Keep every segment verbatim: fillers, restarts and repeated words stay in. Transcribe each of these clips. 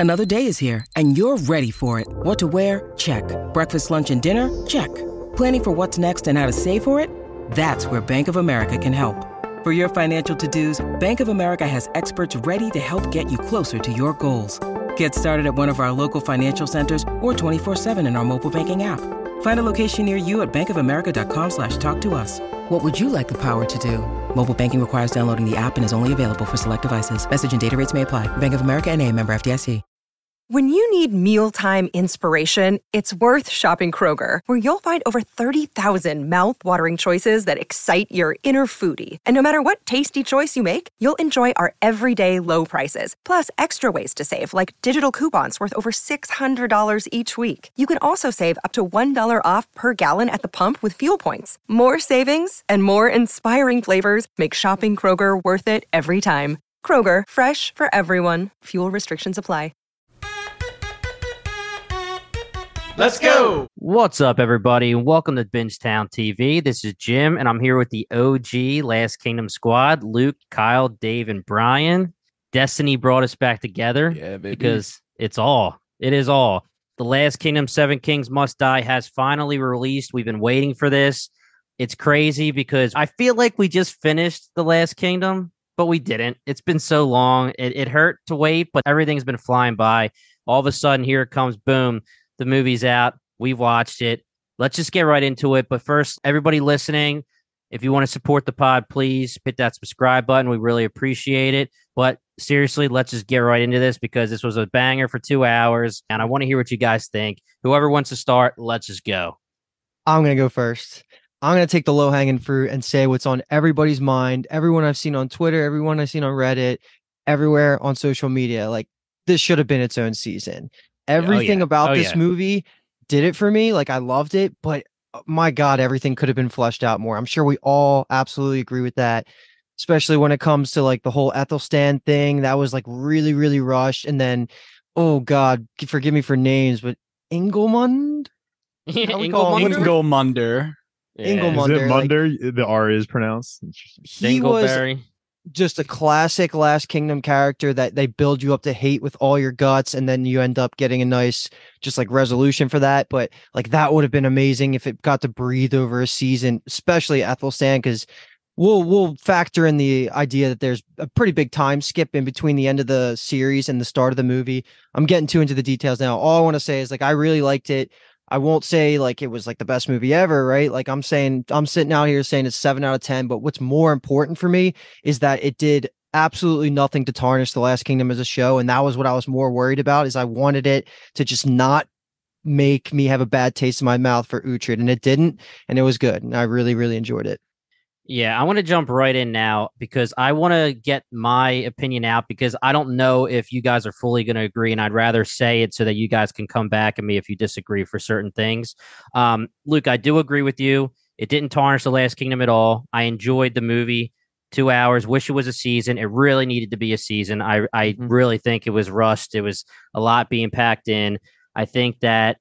Another day is here, and you're ready for it. What to wear? Check. Breakfast, lunch, and dinner? Check. Planning for what's next and how to save for it? That's where Bank of America can help. For your financial to-dos, Bank of America has experts ready to help get you closer to your goals. Get started at one of our local financial centers or twenty-four seven in our mobile banking app. Find a location near you at bankofamerica.com slash talk to us. What would you like the power to do? Mobile banking requires downloading the app and is only available for select devices. Message and data rates may apply. Bank of America N A, member F D I C. When you need mealtime inspiration, it's worth shopping Kroger, where you'll find over thirty thousand mouth-watering choices that excite your inner foodie. And no matter what tasty choice you make, you'll enjoy our everyday low prices, plus extra ways to save, like digital coupons worth over six hundred dollars each week. You can also save up to one dollar off per gallon at the pump with fuel points. More savings and more inspiring flavors make shopping Kroger worth it every time. Kroger, fresh for everyone. Fuel restrictions apply. Let's go! What's up, everybody? Welcome to Bingetown T V. This is Jim, and I'm here with the O G Last Kingdom squad, Luke, Kyle, Dave, and Brian. Destiny brought us back together yeah, baby. because it's all. It is all. The Last Kingdom, Seven Kings Must Die has finally released. We've been waiting for this. It's crazy because I feel like we just finished The Last Kingdom, but we didn't. It's been so long. It, it hurt to wait, but everything's been flying by. All of a sudden, here it comes, boom. The movie's out. We've watched it. Let's just get right into it. But first, everybody listening, if you want to support the pod, please hit that subscribe button. We really appreciate it. But seriously, let's just get right into this because this was a banger for two hours. And I want to hear what you guys think. Whoever wants to start, let's just go. I'm going to go first. I'm going to take the low-hanging fruit and say what's on everybody's mind. Everyone I've seen on Twitter, everyone I've seen on Reddit, everywhere on social media. Like, this should have been its own season. Everything oh, yeah. about oh, this yeah. movie did it for me. Like, I loved it, but my God, everything could have been fleshed out more. I'm sure we all absolutely agree with that, especially when it comes to like the whole Ethelstan thing. That was like really, really rushed. And then, oh God, forgive me for names, but Ingolmund? Ingolmunder. Yeah. Ingolmunder. Is it Munder? Like, the R is pronounced. He was just a classic Last Kingdom character that they build you up to hate with all your guts, and then you end up getting a nice just like resolution for that. But like that would have been amazing if it got to breathe over a season, especially Ethelstan, because we'll we'll factor in the idea that there's a pretty big time skip in between the end of the series and the start of the movie. I'm getting too into the details now. All I want to say is like I really liked it. I won't say like it was like the best movie ever, right? Like I'm saying, I'm sitting out here saying it's seven out of ten, but what's more important for me is that it did absolutely nothing to tarnish The Last Kingdom as a show. And that was what I was more worried about, is I wanted it to just not make me have a bad taste in my mouth for Uhtred, and it didn't. And it was good. And I really, really enjoyed it. Yeah, I want to jump right in now because I want to get my opinion out because I don't know if you guys are fully going to agree, and I'd rather say it so that you guys can come back at me if you disagree for certain things. Um, Luke, I do agree with you. It didn't tarnish The Last Kingdom at all. I enjoyed the movie. Two hours. Wish it was a season. It really needed to be a season. I, I mm-hmm. really think it was rushed. It was a lot being packed in. I think that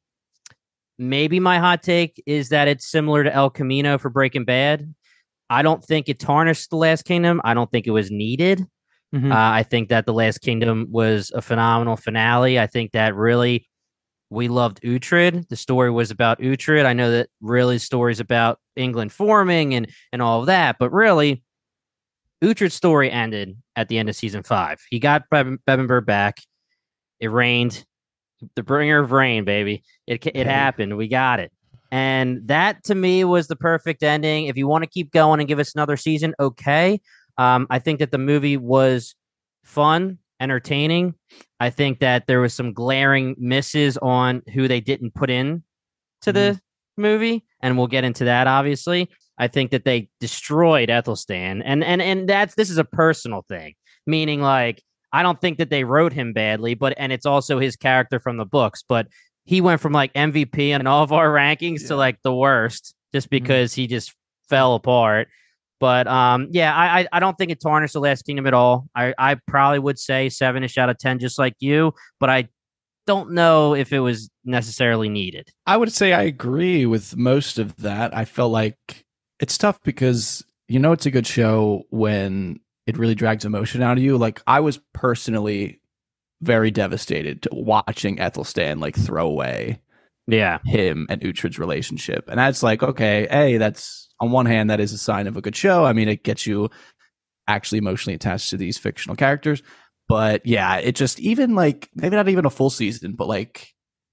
maybe my hot take is that it's similar to El Camino for Breaking Bad. I don't think it tarnished The Last Kingdom. I don't think it was needed. Mm-hmm. Uh, I think that The Last Kingdom was a phenomenal finale. I think that really we loved Uhtred. The story was about Uhtred. I know that really stories about England forming and, and all of that, but really Uhtred's story ended at the end of season five. He got Be- Bebbanburg back. It rained. The bringer of rain, baby. It it happened. We got it. And that, to me, was the perfect ending. If you want to keep going and give us another season, okay. Um, I think that the movie was fun, entertaining. I think that there was some glaring misses on who they didn't put in to mm-hmm. the movie, and we'll get into that, obviously. I think that they destroyed Ethelstan, and and and that's this is a personal thing, meaning like I don't think that they wrote him badly, but and it's also his character from the books, but he went from like M V P in all of our rankings yeah. to like the worst just because mm-hmm. he just fell apart. But um, yeah, I I don't think it tarnished The Last Kingdom at all. I, I probably would say seven-ish out of ten, just like you, but I don't know if it was necessarily needed. I would say I agree with most of that. I felt like it's tough because, you know, it's a good show when it really drags emotion out of you. Like I was personally very devastated to watching Ethelstan like throw away yeah him and Uhtred's relationship. And that's like, okay, hey, that's on one hand, that is a sign of a good show. I mean, it gets you actually emotionally attached to these fictional characters. But yeah, it just even like maybe not even a full season, but like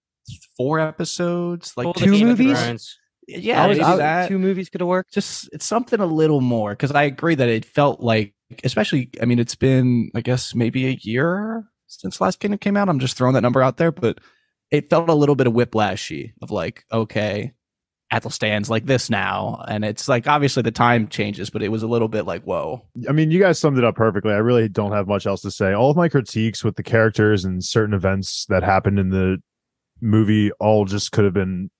four episodes, like two movies. Yeah, I was, I, that, two movies could have worked. Just it's something a little more, because I agree that it felt like, especially, I mean, it's been, I guess, maybe a year since Last Kingdom came out. I'm just throwing that number out there, but it felt a little bit of whiplashy of like, okay, Athelstan's like this now, and it's like obviously the time changes, but it was a little bit like, whoa. I mean, you guys summed it up perfectly. I really don't have much else to say. All of my critiques with the characters and certain events that happened in the movie all just could have been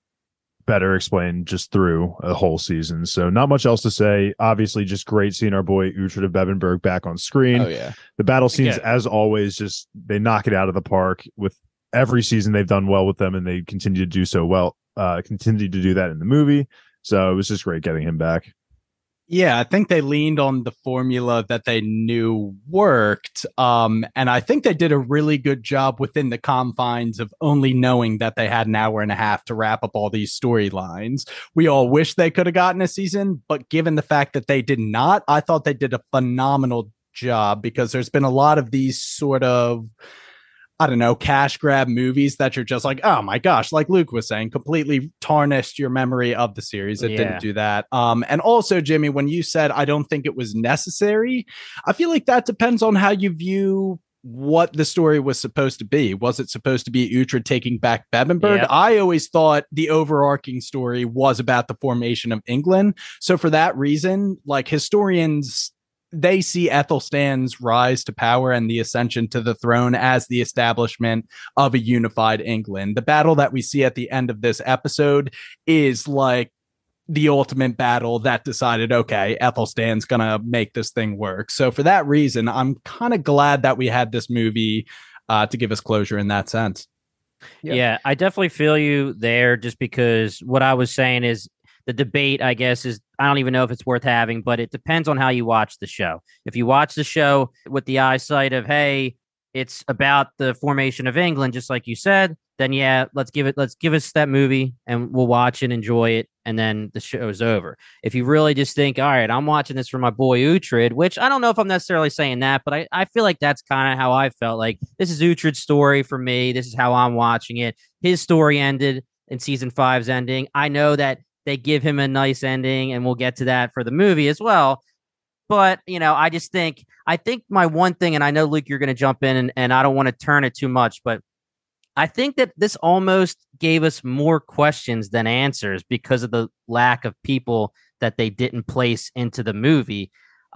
better explained just through a whole season. So not much else to say. Obviously, just great seeing our boy Uhtred of Bebbanburg back on screen. Oh yeah, the battle scenes, yeah. as always, just they knock it out of the park. With every season, they've done well with them, and they continue to do so well. Uh, continue to do that in the movie. So it was just great getting him back. Yeah, I think they leaned on the formula that they knew worked. Um, and I think they did a really good job within the confines of only knowing that they had an hour and a half to wrap up all these storylines. We all wish they could have gotten a season, but given the fact that they did not, I thought they did a phenomenal job, because there's been a lot of these sort of, I don't know, cash grab movies that you're just like, oh my gosh, like Luke was saying, completely tarnished your memory of the series. It Yeah. didn't do that. Um, and also, Jimmy, when you said, I don't think it was necessary, I feel like that depends on how you view what the story was supposed to be. Was it supposed to be Uhtred taking back Bebbanburg? Yep. I always thought the overarching story was about the formation of England. So for that reason, like historians, they see Ethelstan's rise to power and the ascension to the throne as the establishment of a unified England. The battle that we see at the end of this episode is like the ultimate battle that decided, okay, Ethelstan's gonna make this thing work. So for that reason, I'm kind of glad that we had this movie uh, to give us closure in that sense. Yeah. yeah, I definitely feel you there, just because what I was saying is the debate, I guess, is I don't even know if it's worth having, but it depends on how you watch the show. If you watch the show with the eyesight of, hey, it's about the formation of England, just like you said, then yeah, let's give it, let's give us that movie and we'll watch and enjoy it. And then the show's over. If you really just think, all right, I'm watching this for my boy Uhtred, which I don't know if I'm necessarily saying that, but I, I feel like that's kind of how I felt. Like, this is Uhtred's story for me. This is how I'm watching it. His story ended in season five's ending. I know that they give him a nice ending, and we'll get to that for the movie as well. But, you know, I just think, I think my one thing, and I know, Luke, you're going to jump in, and, and I don't want to turn it too much, but I think that this almost gave us more questions than answers because of the lack of people that they didn't place into the movie.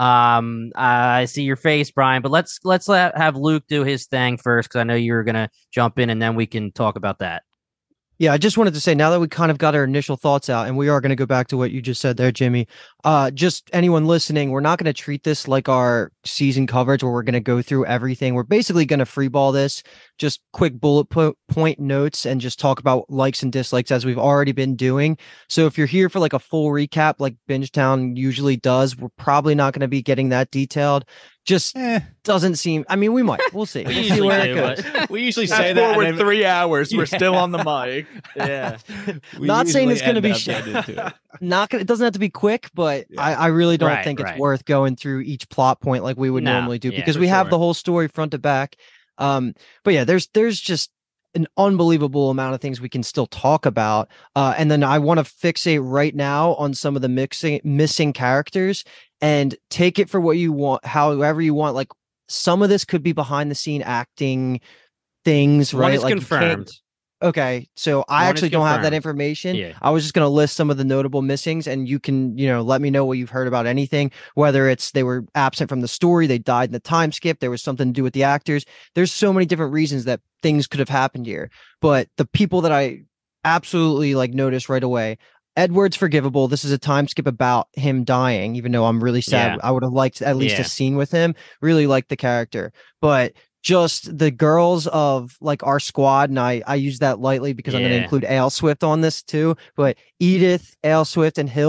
Um, I see your face, Brian, but let's let's let, have Luke do his thing first, because I know you were going to jump in, and then we can talk about that. Yeah, I just wanted to say, now that we kind of got our initial thoughts out, and we are going to go back to what you just said there, Jimmy, uh, just anyone listening, we're not going to treat this like our season coverage where we're going to go through everything. We're basically going to freeball this, just quick bullet po- point notes, and just talk about likes and dislikes as we've already been doing. So if you're here for like a full recap, like Bingetown usually does, we're probably not going to be getting that detailed. Just eh. doesn't seem. I mean, we might. We'll see. We We'll usually see where do, it goes. but- We usually say that for three hours. We're still on the mic. Yeah. Not saying it's going to be sh- not gonna, it doesn't have to be quick, but yeah. I, I really don't right, think right. it's worth going through each plot point like we would no, normally do, yeah, because we sure. have the whole story front to back. Um, but yeah, there's there's just an unbelievable amount of things we can still talk about. Uh, and then I want to fixate right now on some of the mixing missing characters and take it for what you want, however you want. Like, some of this could be behind the scene acting things, One right? is like confirmed. Okay, so I One actually is don't have that confirmed. information. Yeah. I was just going to list some of the notable missings, and you can, you know, let me know what you've heard about anything, whether it's they were absent from the story, they died in the time skip, there was something to do with the actors. There's so many different reasons that things could have happened here. But the people that I absolutely like noticed right away, Edward's forgivable. This is a time skip about him dying, even though I'm really sad. Yeah. I would have liked at least Yeah. a scene with him. Really liked the character. But just the girls of like our squad, and I, I use that lightly because I'm going to Yeah. include Aelswift on this too, but Edith, Aelswift, and Hild,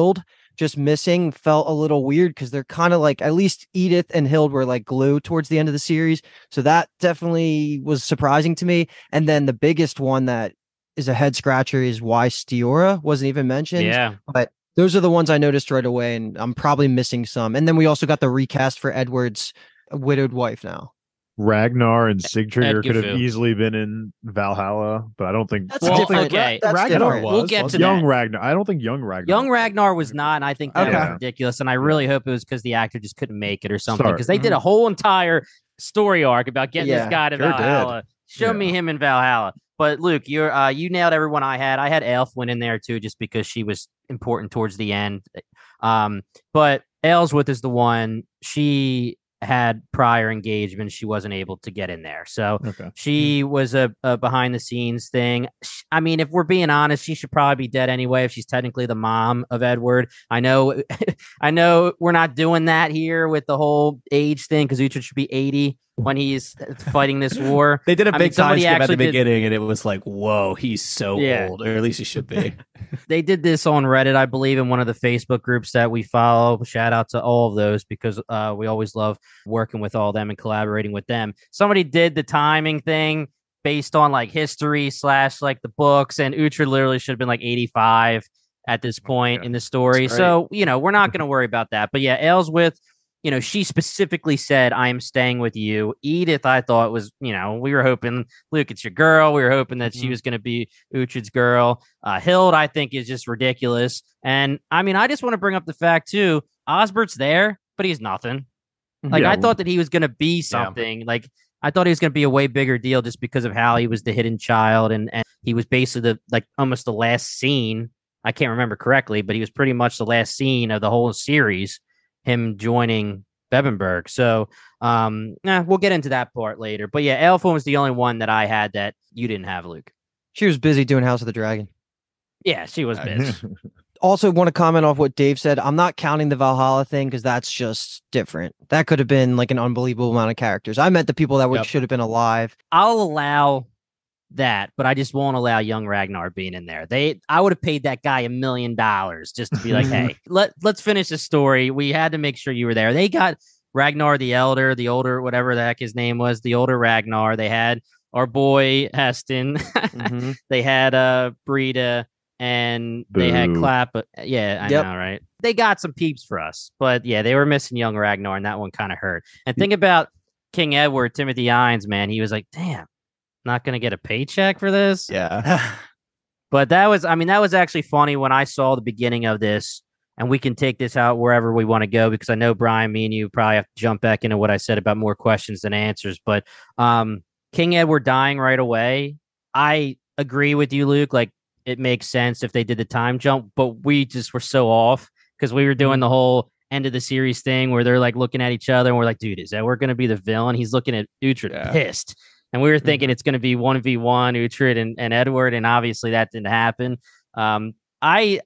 just missing felt a little weird because they're kind of like, at least Edith and Hild were like glue towards the end of the series. So that definitely was surprising to me. And then the biggest one that is a head scratcher is why Stiora wasn't even mentioned. Yeah. But those are the ones I noticed right away, and I'm probably missing some. And then we also got the recast for Edward's widowed wife now. Ragnar and Sigtrygr could have Edgifu. easily been in Valhalla, but I don't think That's I don't different. think okay. That's Ragnar different. was. We'll get was to young that. Ragnar. I don't think young Ragnar. Young Ragnar was not, and I think that Okay. was ridiculous. And I really hope it was because the actor just couldn't make it or something. Sorry. Because they did a whole entire story arc about getting Yeah, this guy to sure did. Valhalla. Show Yeah. me him in Valhalla. But Luke, you're uh, you nailed everyone I had. I had Aelfwin in there too, just because she was important towards the end. Um, but Aelswith is the one. She had prior engagement. She wasn't able to get in there, so Okay. she was a, a behind the scenes thing. Sh- I mean, if we're being honest, she should probably be dead anyway. If she's technically the mom of Edward, I know, I know we're not doing that here with the whole age thing because Uhtred should be eighty when he's fighting this war. They did a I big mean, somebody time skip at the actually did- beginning, and it was like, whoa, he's so Yeah. old, or at least he should be. They did this on Reddit, I believe, in one of the Facebook groups that we follow. Shout out to all of those because uh, we always love working with all of them and collaborating with them. Somebody did the timing thing based on like history slash like the books, and Uhtred literally should have been like eighty-five at this point Okay. in the story. That's great. So, you know, we're not going to worry about that. But yeah, Aelswith, you know, she specifically said, I am staying with you. Edith, I thought was, you know, we were hoping, Luke, it's your girl. We were hoping that she Mhm. was going to be Uhtred's girl. Uh, Hild, I think, is just ridiculous. And I mean, I just want to bring up the fact, too, Osbert's there, but he's nothing. Like, Yeah. I thought that he was going to be something. Like, I thought he was going to be a way bigger deal just because of how he was the hidden child. And, and he was basically the, like, almost the last scene. I can't remember correctly, but he was pretty much the last scene of the whole series, him joining Bebenberg. So um eh, we'll get into that part later. But yeah, Aelfwin was the only one that I had that you didn't have, Luke. She was busy doing House of the Dragon. Yeah, she was busy. Also, want to comment off what Dave said. I'm not counting the Valhalla thing because that's just different. That could have been like an unbelievable amount of characters. I meant the people that would Yep. should have been alive. I'll allow that, but I just won't allow young Ragnar being in there. They I would have paid that guy a million dollars just to be like, hey, let, let's finish the story. We had to make sure you were there. They got Ragnar the Elder, the older, whatever the heck his name was, the older Ragnar. They had our boy Heston. Mhm. They had uh Brita, and they had Boo. Clap. Yeah, I Yep. know, right? They got some peeps for us, but yeah, they were missing young Ragnar, and that one kind of hurt. And think about King Edward, Timothy Hines, man. He was like, damn, not gonna get a paycheck for this. Yeah. But that was, I mean, that was actually funny when I saw the beginning of this, and we can take this out wherever we want to go because I know Brian, me and you probably have to jump back into what I said about more questions than answers. But um, King Edward dying right away, I agree with you, Luke. Like, it makes sense if they did the time jump, but we just were so off because we were doing the whole end of the series thing where they're like looking at each other and we're like, dude, is Edward going to be the villain? He's looking at Uhtred Yeah. pissed. And we were thinking it's going to be one v one Uhtred and, and Edward. And obviously that didn't happen. Um, I,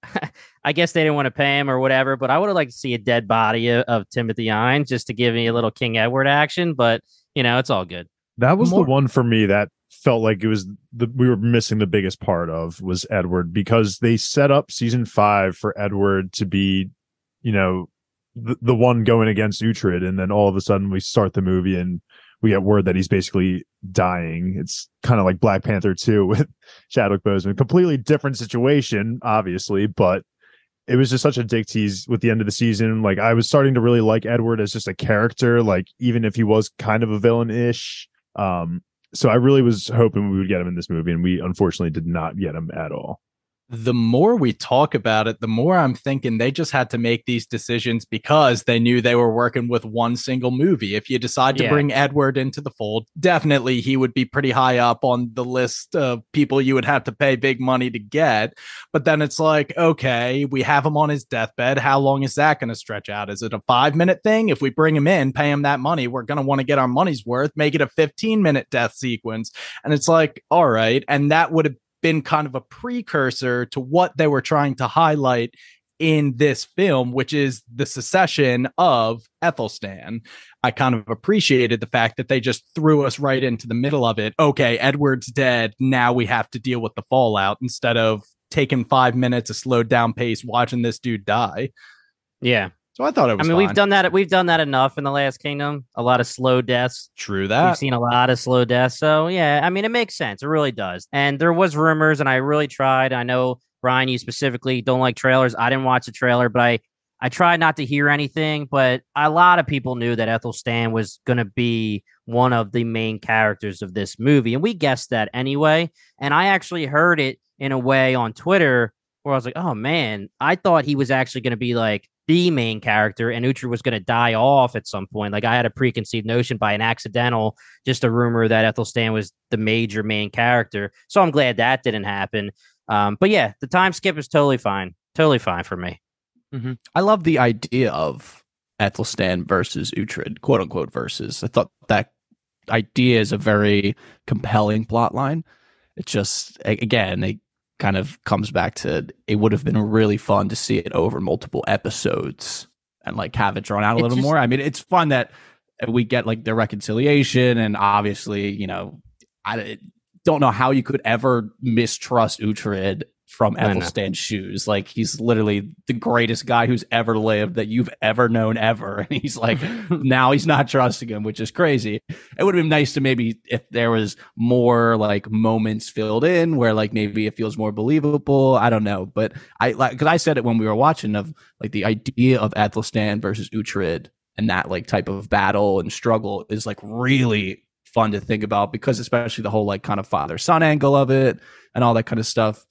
I guess they didn't want to pay him or whatever, but I would have liked to see a dead body of, of Timothy Hines just to give me a little King Edward action, but you know, it's all good. That was More- the one for me that felt like it was the we were missing the biggest part of was Edward, because they set up season five for Edward to be, you know, the, the one going against Uhtred, and then all of a sudden we start the movie and we get word that he's basically dying. It's kind of like Black Panther two with Chadwick Boseman. Completely different situation, obviously, but it was just such a dick tease with the end of the season. Like, I was starting to really like Edward as just a character, like even if he was kind of a villain-ish. Um, so I really was hoping we would get him in this movie, and we unfortunately did not get him at all. The more we talk about it, the more I'm thinking they just had to make these decisions because they knew they were working with one single movie. If you decide to Yeah. bring Edward into the fold, definitely he would be pretty high up on the list of people you would have to pay big money to get. But then it's like, okay, we have him on his deathbed. How long is that going to stretch out? Is it a five minute thing? If we bring him in, pay him that money, we're going to want to get our money's worth, make it a fifteen minute death sequence. And it's like, all right. And that would have been kind of a precursor to what they were trying to highlight in this film, which is the secession of Ethelstan. I kind of appreciated the fact that they just threw us right into the middle of it. Okay, Edward's dead. Now we have to deal with the fallout instead of taking five minutes, a slowed down pace, watching this dude die. Yeah. So I thought it was I mean, fine. we've done that. We've done that enough in the Last Kingdom. A lot of slow deaths. True that. We've seen a lot of slow deaths. So yeah, I mean, it makes sense. It really does. And there was rumors, and I really tried. I know Brian, you specifically don't like trailers. I didn't watch the trailer, but I I tried not to hear anything. But a lot of people knew that Ethelstan was going to be one of the main characters of this movie, and we guessed that anyway. And I actually heard it in a way on Twitter where I was like, "Oh man, I thought he was actually going to be like the main character, and Uhtred was going to die off at some point." Like I had a preconceived notion by an accidental, just a rumor that Ethelstan was the major main character. So I'm glad that didn't happen. Um, but yeah, the time skip is totally fine, totally fine for me. Mm-hmm. I love the idea of Ethelstan versus Uhtred, quote unquote versus. I thought that idea is a very compelling plot line. It just again, it kind of comes back to it would have been really fun to see it over multiple episodes and like have it drawn out a It little just- more. I mean, it's fun that we get like the reconciliation, and obviously, you know, I don't know how you could ever mistrust Uhtred from I know. Ethelstan's shoes. Like he's literally the greatest guy who's ever lived that you've ever known ever. And he's like, now he's not trusting him, which is crazy. It would have been nice to maybe if there was more like moments filled in where like maybe it feels more believable. I don't know. But I like, cause I said it when we were watching of like the idea of Ethelstan versus Uhtred and that like type of battle and struggle is like really fun to think about, because especially the whole like kind of father son angle of it and all that kind of stuff.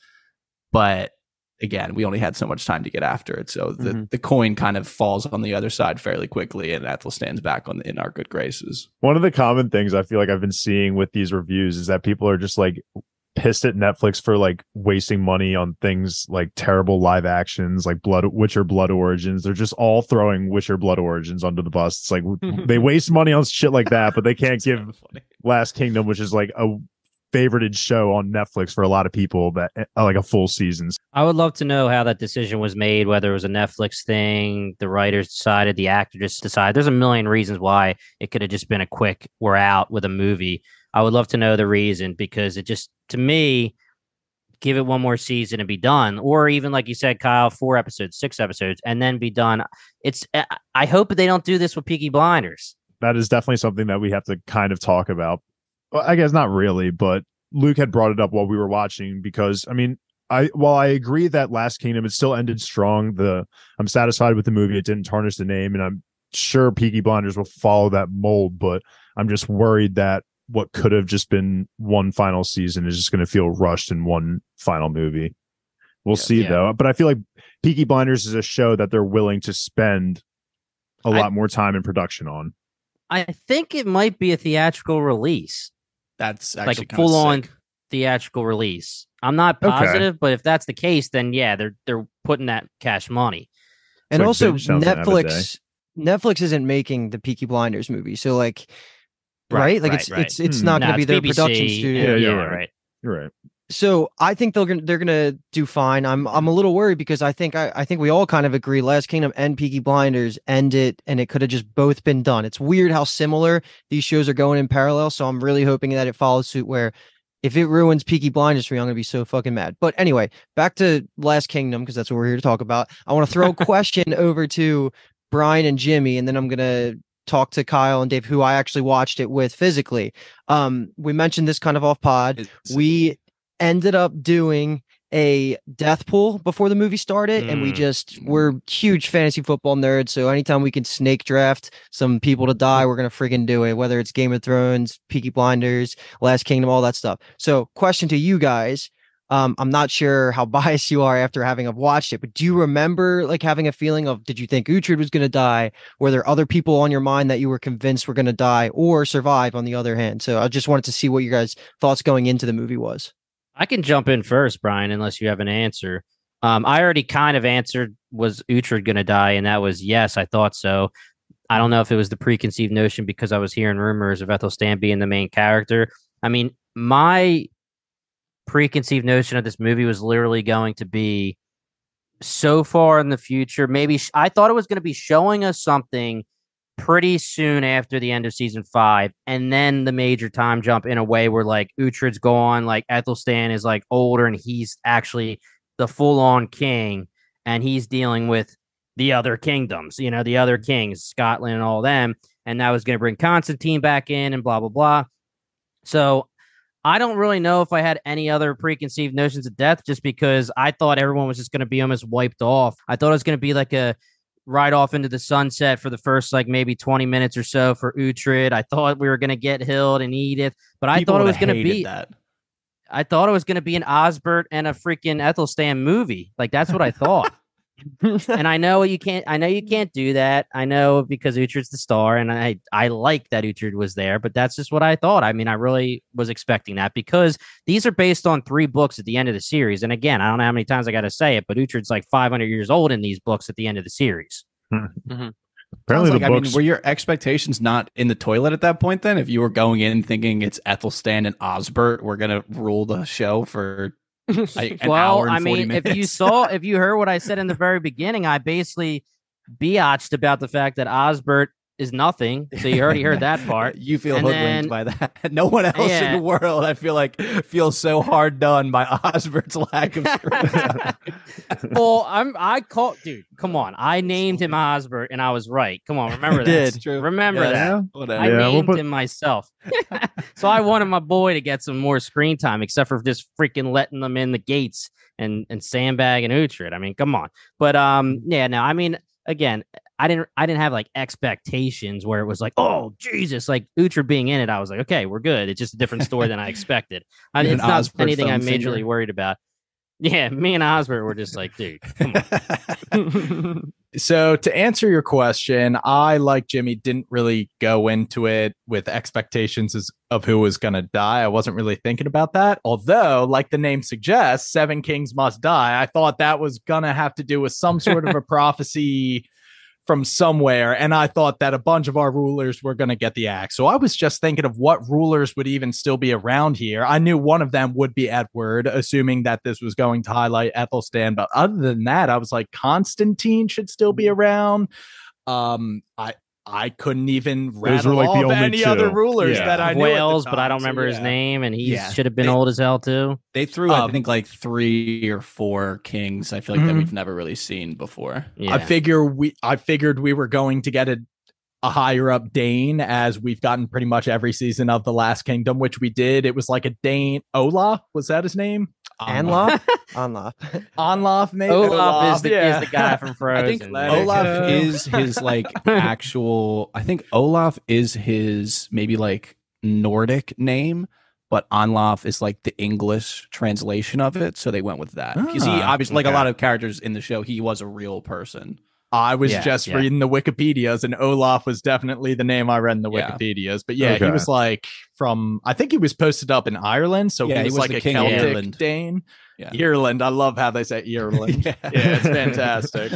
But again, we only had so much time to get after it. So the, Mm-hmm. the coin kind of falls on the other side fairly quickly, and Ethelstan's back on in our good graces. One of the common things I feel like I've been seeing with these reviews is that people are just like pissed at Netflix for like wasting money on things like terrible live actions, like Blood Witcher Blood Origins. They're just all throwing Witcher Blood Origins under the bus. It's like they waste money on shit like that, but they can't give Last Kingdom, which is like a favorited show on Netflix for a lot of people, that uh, like a full season. I would love to know how that decision was made, whether it was a Netflix thing, the writers decided, the actor just decided. There's a million reasons why it could have just been a quick, we're out with a movie. I would love to know the reason, because it just, to me, give it one more season and be done. Or even, like you said, Kyle, four episodes, six episodes, and then be done. It's. I hope they don't do this with Peaky Blinders. That is definitely something that we have to kind of talk about. Well, I guess not really, but Luke had brought it up while we were watching, because I mean, I while I agree that Last Kingdom, it still ended strong. The I'm satisfied with the movie. It didn't tarnish the name, and I'm sure Peaky Blinders will follow that mold. But I'm just worried that what could have just been one final season is just going to feel rushed in one final movie. We'll Yeah, see yeah. though. But I feel like Peaky Blinders is a show that they're willing to spend a I- lot more time in production on. I think it might be a theatrical release, That's like actually a kinda full on sick. theatrical release. I'm not Okay. positive, but if that's the case, then yeah, they're they're putting that cash money. And like also binge sounds like have a day. Netflix Netflix isn't making the Peaky Blinders movie. So like right, Right, like right, it's right. it's it's Hmm. not No, going to be it's their B B C, production studio. Yeah, Yeah, you're yeah, right. right. You're right. So I think they're gonna they're gonna do fine. I'm I'm a little worried because I think I, I think we all kind of agree Last Kingdom and Peaky Blinders end it, and it could have just both been done. It's weird how similar these shows are going in parallel. So I'm really hoping that it follows suit, where if it ruins Peaky Blinders for me, I'm gonna be so fucking mad. But anyway, back to Last Kingdom, because that's what we're here to talk about. I want to throw a question over to Brian and Jimmy, and then I'm gonna talk to Kyle and Dave, who I actually watched it with physically. Um, we mentioned this kind of off pod. It's- We ended up doing a death pool before the movie started, and we Mm. just we're huge fantasy football nerds. So anytime we can snake draft some people to die, we're gonna freaking do it. Whether it's Game of Thrones, Peaky Blinders, Last Kingdom, all that stuff. So, question to you guys. Um, I'm not sure how biased you are after having have watched it, but do you remember like having a feeling of, did you think Uhtred was going to die? Were there other people on your mind that you were convinced were going to die or survive on the other hand? So I just wanted to see what your guys' thoughts going into the movie was. I can jump in first, Brian, unless you have an answer. Um, I already kind of answered, was Uhtred going to die? And that was yes, I thought so. I don't know if it was the preconceived notion because I was hearing rumors of Ethelstan being the main character. I mean, my preconceived notion of this movie was literally going to be so far in the future. Maybe sh- I thought it was going to be showing us something pretty soon after the end of season five, and then the major time jump in a way where like Uhtred's gone, like Ethelstan is like older and he's actually the full on king, and he's dealing with the other kingdoms, you know, the other kings, Scotland and all them. And that was going to bring Constantine back in and blah, blah, blah. So I don't really know if I had any other preconceived notions of death, just because I thought everyone was just going to be almost wiped off. I thought it was going to be like a ride off into the sunset for the first like maybe twenty minutes or so for Uhtred. I thought we were going to get Hild and Edith, but I People thought it would was have going to hated be that. I thought it was going to be an Osbert and a freaking Ethelstan movie. Like that's what I thought. And I know you can't. I know you can't do that. I know because Uhtred's the star, and I I like that Uhtred was there. But that's just what I thought. I mean, I really was expecting that because these are based on three books at the end of the series. And again, I don't know how many times I got to say it, but Uhtred's like five hundred years old in these books at the end of the series. Mm-hmm. Sounds Apparently, the like, books. I mean, were your expectations not in the toilet at that point? Then, if you were going in thinking it's Ethelstan and Osbert, we're gonna rule the show for like an well, hour and I forty mean, minutes. if you saw, if you heard what I said in the very beginning, I basically biatched about the fact that Osbert is nothing. So you already heard that part. You feel And hoodwinked then- by that. No one else Yeah. in the world, I feel like, feels so hard done by Osbert's lack of screen. Well, I'm I called, dude. Come on, I named him Osbert, and I was right. Come on, remember that. did. It's true. Remember Yeah, that. Whatever. I Yeah, we'll named put- him myself. So I wanted my boy to get some more screen time, except for just freaking letting them in the gates and and Sandbag and Uhtred. I mean, come on. But um, yeah, no, I mean, again, I didn't I didn't have like expectations where it was like, oh Jesus, like Uhtred being in it. I was like, okay, we're good. It's just a different story than I expected. I, You're it's an not Osbert anything I'm thumb majorly finger. worried about. Yeah, me and Osbert were just like, dude, come on. So to answer your question, I, like Jimmy, didn't really go into it with expectations as, of who was going to die. I wasn't really thinking about that. Although, like the name suggests, seven kings must die. I thought that was going to have to do with some sort of a prophecy from somewhere. And I thought that a bunch of our rulers were going to get the axe. So I was just thinking of what rulers would even still be around here. I knew one of them would be Edward, assuming that this was going to highlight Ethelstan. But other than that, I was like, Constantine should still be around. Um, I I couldn't even rattle were like the off only any two. other rulers Yeah. that I knew at the Wales, but I time. don't So, remember his yeah. name, and he Yeah. should have been They- old as hell too. They threw, I Um, think, like three or four kings. I feel like that Mhm. we've never really seen before. Yeah. I figure we I figured we were going to get a, a higher up Dane, as we've gotten pretty much every season of The Last Kingdom, which we did. It was like a Dane. Olaf, was that his name? Anloff? Anloff. Onlof, maybe. Olaf is the, yeah. is the guy from Frozen. I think yeah. Olaf go. is his like actual. I think Olaf is his maybe like Nordic name, but Anlaf is like the English translation of it. So they went with that because he Ah, obviously, like a okay. lot of characters in the show, he was a real person. I was Yeah, just yeah. reading the Wikipedias, and Olaf was definitely the name I read in the Yeah. Wikipedias. But yeah, he Okay. was like from, I think he was posted up in Ireland. So Yeah, he he was, was like the a king of Celtic Ireland. Dane. Yeah. Ireland. I love how they say Ireland. Yeah. Yeah, it's fantastic.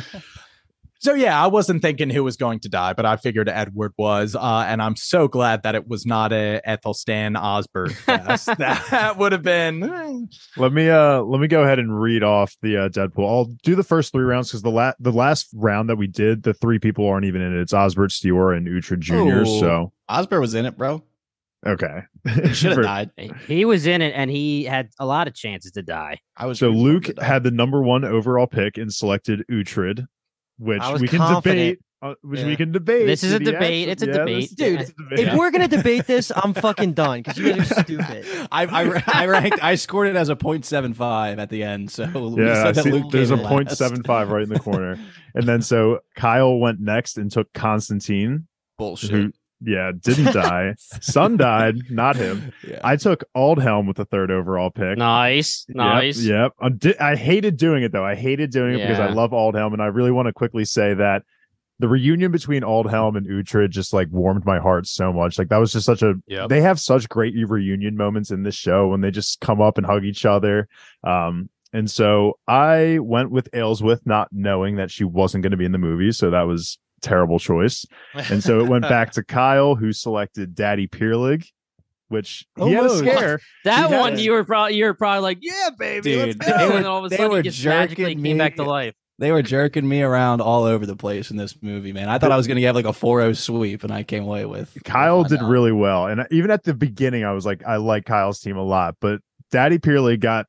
So yeah, I wasn't thinking who was going to die, but I figured Edward was, uh, and I'm so glad that it was not a Ethelstan Osbert fest. That would have been. eh. Let me uh let me go ahead and read off the uh, Deadpool. I'll do the first three rounds because the la- the last round that we did, the three people aren't even in it. It's Osbert, Stewart, and Uhtred Junior Oh. So Osbert was in it, bro. okay, He should have For- died. He was in it, and he had a lot of chances to die. I was So rooting for him Luke to die. had the number one overall pick and selected Uhtred, which I was we can confident. debate. Uh, which Yeah. we can debate. This is a Did he debate. actually- It's a yeah, debate. this- Dude, it's a debate. If we're gonna debate this, I'm fucking done because you guys are stupid. I, I I ranked I scored it as a point seven five at the end. So we Yeah, I said that see, Luke there's a came in point last. seven five right in the corner, and then so Kyle went next and took Constantine, Bullshit. who yeah didn't die. Son died, not him. Yeah. I took Aldhelm with the third overall pick. Nice, Yep, nice. Yep. I, di- I hated doing it though. I hated doing it because I Yeah. love Aldhelm, and I really want to quickly say that the reunion between Aldhelm and Uhtred just like warmed my heart so much. Like that was just such a. Yep. They have such great reunion moments in this show when they just come up and hug each other. Um, and so I went with Aelswith, not knowing that she wasn't going to be in the movie, so that was a terrible choice. And so it went back to Kyle, who selected Daddy Peerlig, which he had a Almost. scare. That He one, had- you were probably you were probably like, yeah, baby, let's Dude, go. they And were- then all of a they sudden, were he just magically jerking came back me. to life. They were jerking me around all over the place in this movie, man. I thought I was going to have like a four oh sweep, and I came away with Kyle with did my really well. And even at the beginning, I was like, I like Kyle's team a lot. But Daddy Peerley got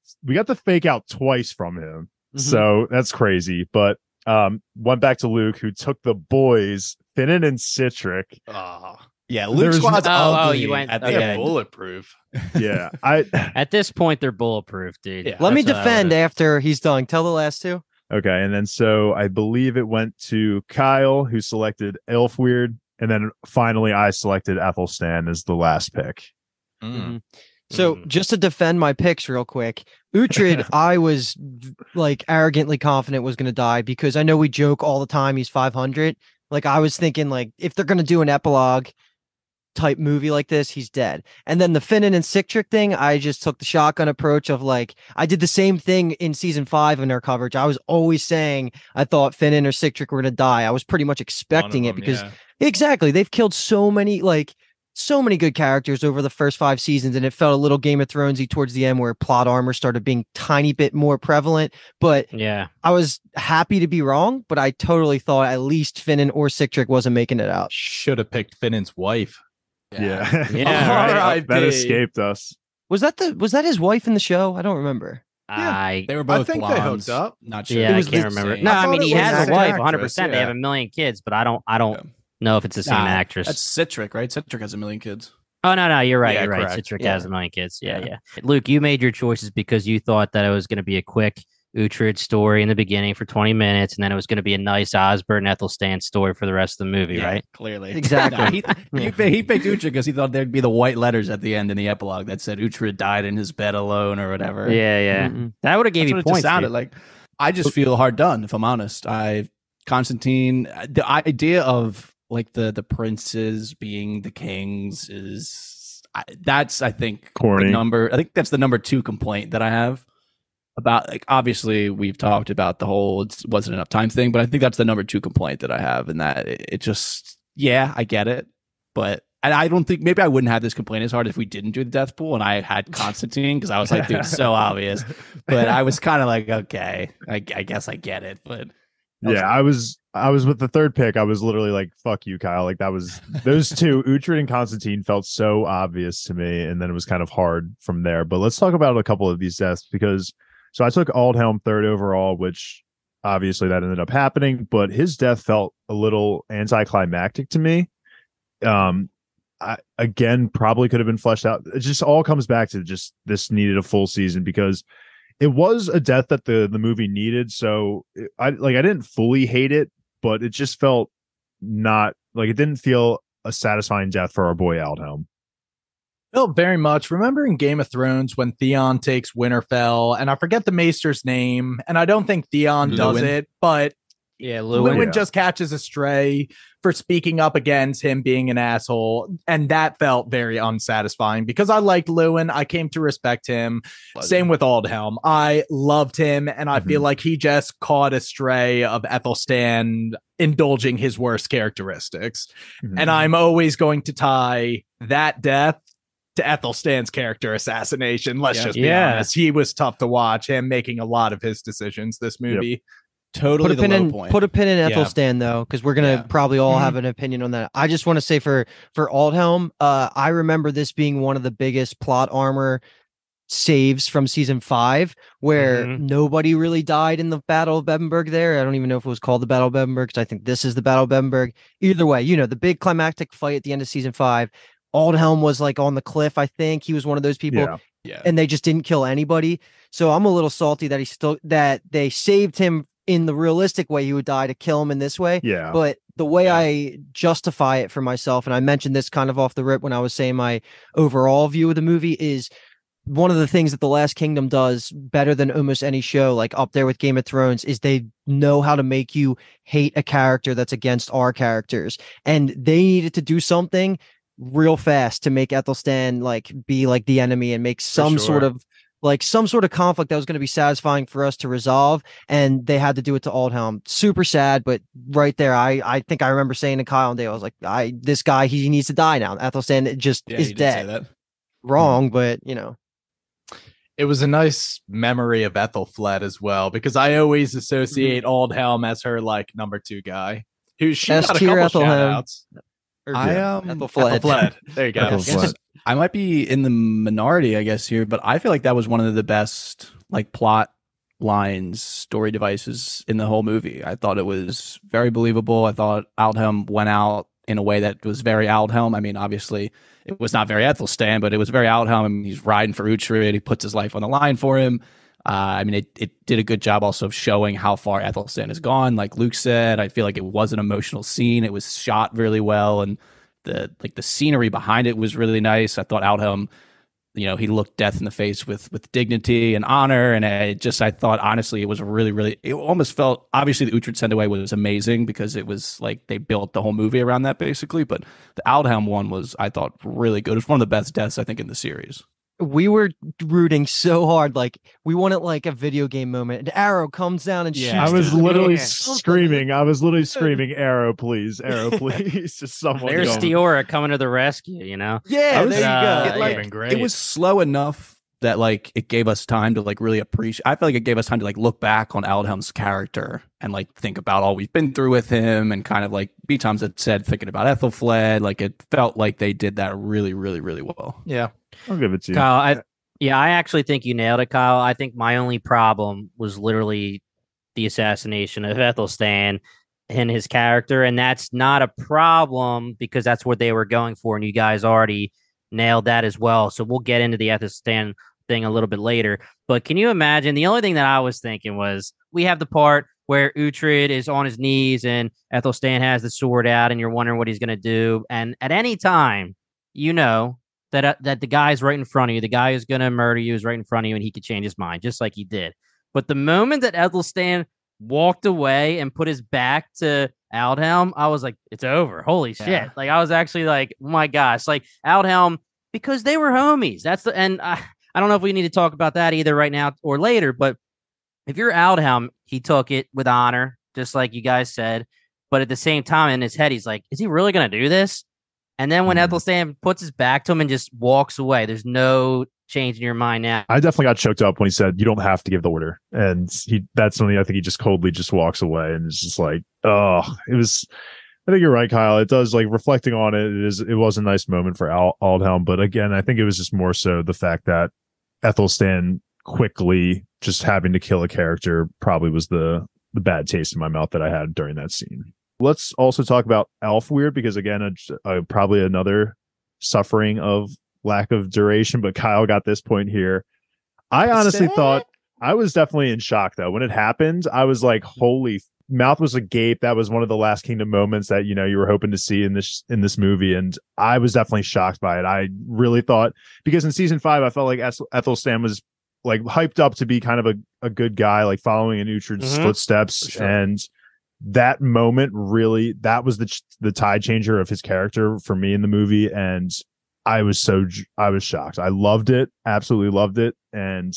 we got the fake out twice from him. Mhm. So that's crazy. But um, went back to Luke, who took the boys, Finnan and Citric. Oh. Yeah, There Luke was- Squad's Oh, oh, ugly you went- at the okay. end. Bulletproof. Yeah, I At this point, they're bulletproof, dude. Yeah. Let me That's what I defend would've- after he's done. Tell the last two. okay. And then so I believe it went to Kyle, who selected Elfweird, and then finally I selected Ethelstan as the last pick. Mm. So Mhm. just to defend my picks real quick, Uhtred, I was like arrogantly confident was going to die because I know we joke all the time he's five hundred. Like I was thinking like if they're going to do an epilogue type movie like this, he's dead. And then the Finnan and Citric thing, I just took the shotgun approach of like I did the same thing in season five in our coverage. I was always saying I thought Finnan or Citric were going to die. I was pretty much expecting it because exactly they've killed so many like so many good characters over the first five seasons, and it felt a little Game of Thronesy towards the end where plot armor started being tiny bit more prevalent. But Yeah. I was happy to be wrong, but I totally thought at least Finnan or Citric wasn't making it out. Should have picked Finnan's wife. Yeah. Yeah, Right. R I P. That escaped us. Was that the was that his wife in the show? I don't remember. I They were both think they blondes. hooked up. Not sure. yeah, It I was can't the remember. same. No, I I, thought mean it he was has the a same wife, actress, one hundred percent. They yeah. have a million kids, but I don't, I don't Yeah. know if it's the same Nah, actress. That's Citric, right? Citric has a million kids. Oh no, no, you're right. Yeah, you're right. correct. Citric Yeah. has a million kids. Yeah, Yeah. yeah, Luke, you made your choices because you thought that it was going to be a quick Uhtred story in the beginning for twenty minutes, and then it was going to be a nice Osborne Ethelstan story for the rest of the movie, right? Clearly. Exactly. Nah, he, he, pi- he picked Uhtred because he thought there'd be the white letters at the end in the epilogue that said Uhtred died in his bed alone or whatever. Yeah, yeah. Mm-mm. That would have gave That's you what it just points. sounded dude. like. I just feel hard done, if I'm honest. I Constantine, the idea of like the the princes being the kings is I, that's I think Corny. the number. I think that's the number two complaint that I have about. Like, obviously, we've talked about the whole it wasn't enough time thing, but I think that's the number two complaint that I have, and that it, it just yeah, I get it, but. And I don't think maybe I wouldn't have this complaint as hard if we didn't do the death pool and I had Constantine because I was like, dude, it's so obvious. But I was kind of like, okay, I, I guess I get it. But Yeah, I was I was with the third pick. I was literally like, "Fuck you, Kyle!" Like that was those two, Uhtred and Constantine, felt so obvious to me, and then it was kind of hard from there. But let's talk about a couple of these deaths because so I took Aldhelm third overall, which obviously that ended up happening, but his death felt a little anticlimactic to me. Um, I again probably could have been fleshed out. It just all comes back to just this needed a full season because it was a death that the the movie needed. So I like I didn't fully hate it, but it just felt not like it didn't feel a satisfying death for our boy Aldhelm. Felt very much. Remember in Game of Thrones when Theon takes Winterfell, and I forget the Maester's name, and I don't think Theon does Lewin. it, but Yeah, Lewin, Lewin. Yeah. just catches a stray for speaking up against him being an asshole, and that felt very unsatisfying because I liked Lewin. I came to respect him. Same with Aldhelm. I loved him, and I feel like he just caught a stray of Ethelstan indulging his worst characteristics. Mhm. And I'm always going to tie that death to Ethelstan's character assassination. Let's Yeah. just be Yeah. honest. He was tough to watch, him making a lot of his decisions this movie. totally Put a the pin low in point. put a pin in Yeah. Ethelstan though, because we're gonna Yeah. probably all Mhm. have an opinion on that. I just want to say for for Aldhelm, uh, I remember this being one of the biggest plot armor saves from season five, where Mhm. nobody really died in the Battle of Bebenberg. There, I don't even know if it was called the Battle of Bebenberg because I think this is the Battle of Bebenberg. Either way, you know the big climactic fight at the end of season five. Aldhelm was like on the cliff. I think he was one of those people. Yeah. yeah. And they just didn't kill anybody. So I'm a little salty that he still that they saved him in the realistic way he would die to kill him in this way. Yeah. But the way Yeah. I justify it for myself, and I mentioned this kind of off the rip when I was saying my overall view of the movie, is one of the things that The Last Kingdom does better than almost any show, like up there with Game of Thrones, is they know how to make you hate a character that's against our characters. And they needed to do something real fast to make Ethelstan like be like the enemy and make some sure. sort of like some sort of conflict that was going to be satisfying for us to resolve, and they had to do it to Aldhelm. Super sad, but right there, I I think I remember saying to Kyle and Dave, I was like, I this guy he needs to die now. Athelstan just Yeah, is you did say dead. that. Wrong, but you know, It was a nice memory of Ethelfled as well, because I always associate Aldhelm as her like number two guy. Who she S got a tier couple Ethelhelm. shout outs. Or- I Yeah. um Ethelfled. Ethelfled. There you go. Ethelfled. I guess I might be in the minority, I guess here, but I feel like that was one of the best like plot lines, story devices in the whole movie. I thought it was very believable. I thought Aldhelm went out in a way that was very Aldhelm. I mean, obviously, it was not very Ethelstan, but it was very Aldhelm. I mean, he's riding for Uhtred. He puts his life on the line for him. Uh, I mean, it, it did a good job also of showing how far Ethelstan has gone. Like Luke said, I feel like it was an emotional scene. It was shot really well, and the like the scenery behind it was really nice. I thought Aldhelm, you know, he looked death in the face with with dignity and honor, and it just I thought honestly it was really really it almost felt obviously the Uhtred send away was amazing because it was like they built the whole movie around that basically, but the Aldhelm one was I thought really good. It was one of the best deaths I think in the series. We were rooting so hard, like we wanted like a video game moment. An arrow comes down and Yeah. shoots. I was through the literally air. screaming. I was literally screaming, "Arrow, please! Arrow, please!" Just someone. There's going. Theora coming to the rescue, you know? Yeah, was- there you uh, go. It, yeah. like, Been great. it was slow enough that like it gave us time to like really appreciate. I feel like it gave us time to like look back on Aldhelm's character and like think about all we've been through with him and kind of like B Toms had said thinking about Ethelfled. Like it felt like they did that really, really, really well. Yeah. I'll give it to you. Kyle, I, yeah, I actually think you nailed it, Kyle. I think my only problem was literally the assassination of Ethelstan and his character, and that's not a problem because that's what they were going for, and you guys already nailed that as well. So we'll get into the Ethelstan thing a little bit later. But can you imagine? The only thing that I was thinking was we have the part where Uhtred is on his knees and Ethelstan has the sword out, and you're wondering what he's going to do. And at any time, you know that uh, that the guy's right in front of you, the guy who's going to murder you is right in front of you, and he could change his mind just like he did. But the moment that Ethelstan walked away and put his back to Aldhelm, I was like, it's over. Holy shit. Yeah. Like, I was actually like, oh my gosh, like Aldhelm, because they were homies. That's the, and I, I don't know if we need to talk about that either right now or later, but if you're Aldhelm, he took it with honor, just like you guys said. But at the same time, in his head, he's like, is he really going to do this? And then when Mhm. Ethelstan puts his back to him and just walks away, there's no change in your mind now. I definitely got choked up when he said, "You don't have to give the order," and he that's something I think he just coldly just walks away, and it's just like, oh, it was. I think you're right, Kyle. It does, like, reflecting on it, it is it was a nice moment for Al- Aldhelm, but again, I think it was just more so the fact that Ethelstan quickly just having to kill a character probably was the the bad taste in my mouth that I had during that scene. Let's also talk about Elfweird because again, a, a, probably another suffering of lack of duration, but Kyle got this point here. I honestly thought I was definitely in shock though. When it happened, I was like, holy, mouth was agape. That was one of the Last Kingdom moments that, you know, you were hoping to see in this in this movie. And I was definitely shocked by it. I really thought, because in season five, I felt like Eth- Ethelstan was like hyped up to be kind of a, a good guy, like following in Uhtred's Mhm. footsteps. Sure. And that moment really, that was the the tide changer of his character for me in the movie. And I was so, I was shocked. I loved it. Absolutely loved it. And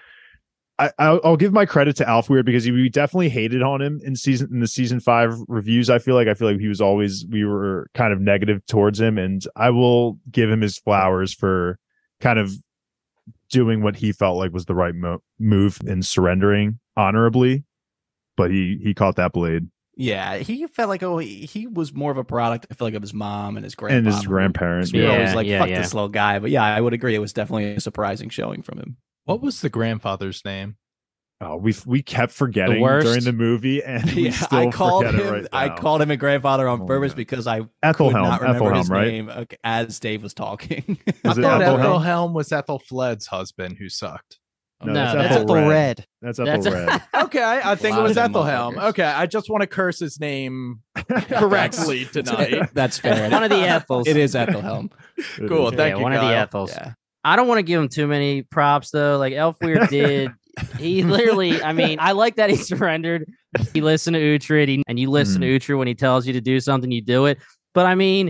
I, I'll, I'll give my credit to Elfweird because we definitely hated on him in season in the season five reviews. I feel like I feel like he was always, we were kind of negative towards him, and I will give him his flowers for kind of doing what he felt like was the right mo- move in surrendering honorably. But he he caught that blade Yeah, he felt like oh he, he was more of a product. I feel like of his mom and his grandpa and his grandparents. We were Yeah, always like yeah, fuck yeah. this little guy, but yeah, I would agree. It was definitely a surprising showing from him. What was the grandfather's name? Oh, we we kept forgetting worst? during the movie, and we Yeah, still I called forget him. it right I now. called him a grandfather on Oh, purpose God. because I could Ethelhelm. not remember his Ethelhelm, right? name okay, as Dave was talking. I Is it thought Ethelhelm? Ethelhelm was Ethelfled's husband who sucked. No, No, that's that's That's Ethelred. Ethelred. That's That's- Ethelred. Okay, I think it Lot was of them Ethelhelm. motherfuckers. Okay, I just want to curse his name correctly tonight. That's fair. One of the Ethels. It is Ethelhelm. It Cool, is. thank yeah, you, one of the Kyle. Ethels. Yeah. I don't want to give him too many props though. Like Elfweird did. He literally, I mean, I like that he surrendered. He listened to Uhtred, he- and you listen to Uhtred when he tells you to do something, you do it. But I mean,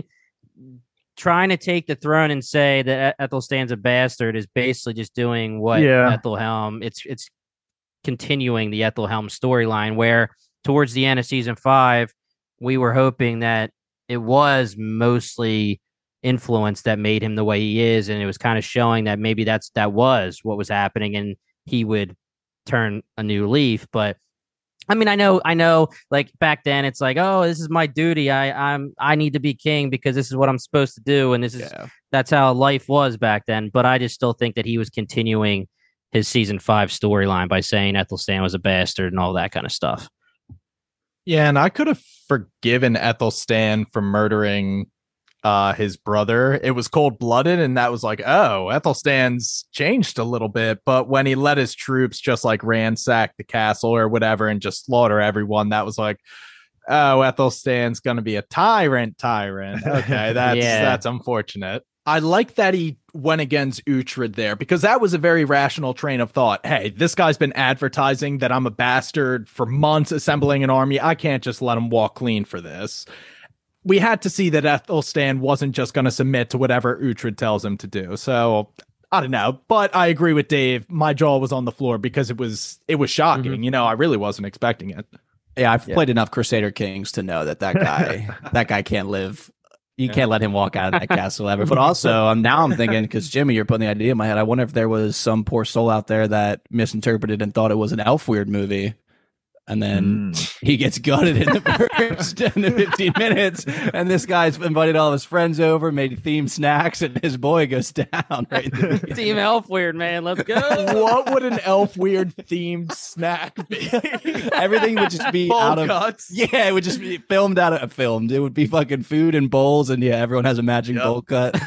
trying to take the throne and say that E- Ethelstan's a bastard is basically just doing what Yeah. Ethelhelm. It's it's continuing the Ethelhelm storyline where towards the end of season five, we were hoping that it was mostly influence that made him the way he is, and it was kind of showing that maybe that's that was what was happening, and he would turn a new leaf. But I mean, I know, I know, like back then, it's like, oh, this is my duty. I, I'm, I need to be king because this is what I'm supposed to do, and this is Yeah. that's how life was back then. But I just still think that he was continuing his season five storyline by saying Ethelstan was a bastard and all that kind of stuff. Yeah, and I could have forgiven Ethelstan for murdering uh, his brother. It was cold blooded, and that was like, oh, Ethelstan's changed a little bit. But when he let his troops just like ransack the castle or whatever and just slaughter everyone, that was like, oh, Ethelstan's gonna be a tyrant, tyrant. Okay, that's Yeah. that's unfortunate. I like that he went against Uhtred there because that was a very rational train of thought. Hey, this guy's been advertising that I'm a bastard for months, assembling an army. I can't just let him walk clean for this. We had to see that Ethelstan wasn't just going to submit to whatever Uhtred tells him to do. So I don't know, but I agree with Dave. My jaw was on the floor because it was it was shocking. Mm-hmm. You know, I really wasn't expecting it. Yeah, I've Yeah. played enough Crusader Kings to know that that guy that guy can't live. You can't let him walk out of that castle ever. But also, um, now I'm thinking, because Jimmy, you're putting the idea in my head. I wonder if there was some poor soul out there that misinterpreted and thought it was an Elf Weird movie. And then Mm. he gets gutted in the first ten to fifteen minutes. And this guy's invited all his friends over, made themed snacks, and his boy goes down. Right in the beginning. Team Elf Weird, man. Let's go. What would an elf weird themed snack be? Everything would just be Bowl out of cuts. Yeah, it would just be filmed out of filmed. It would be fucking food and bowls, and yeah, everyone has a matching Yep. bowl cut.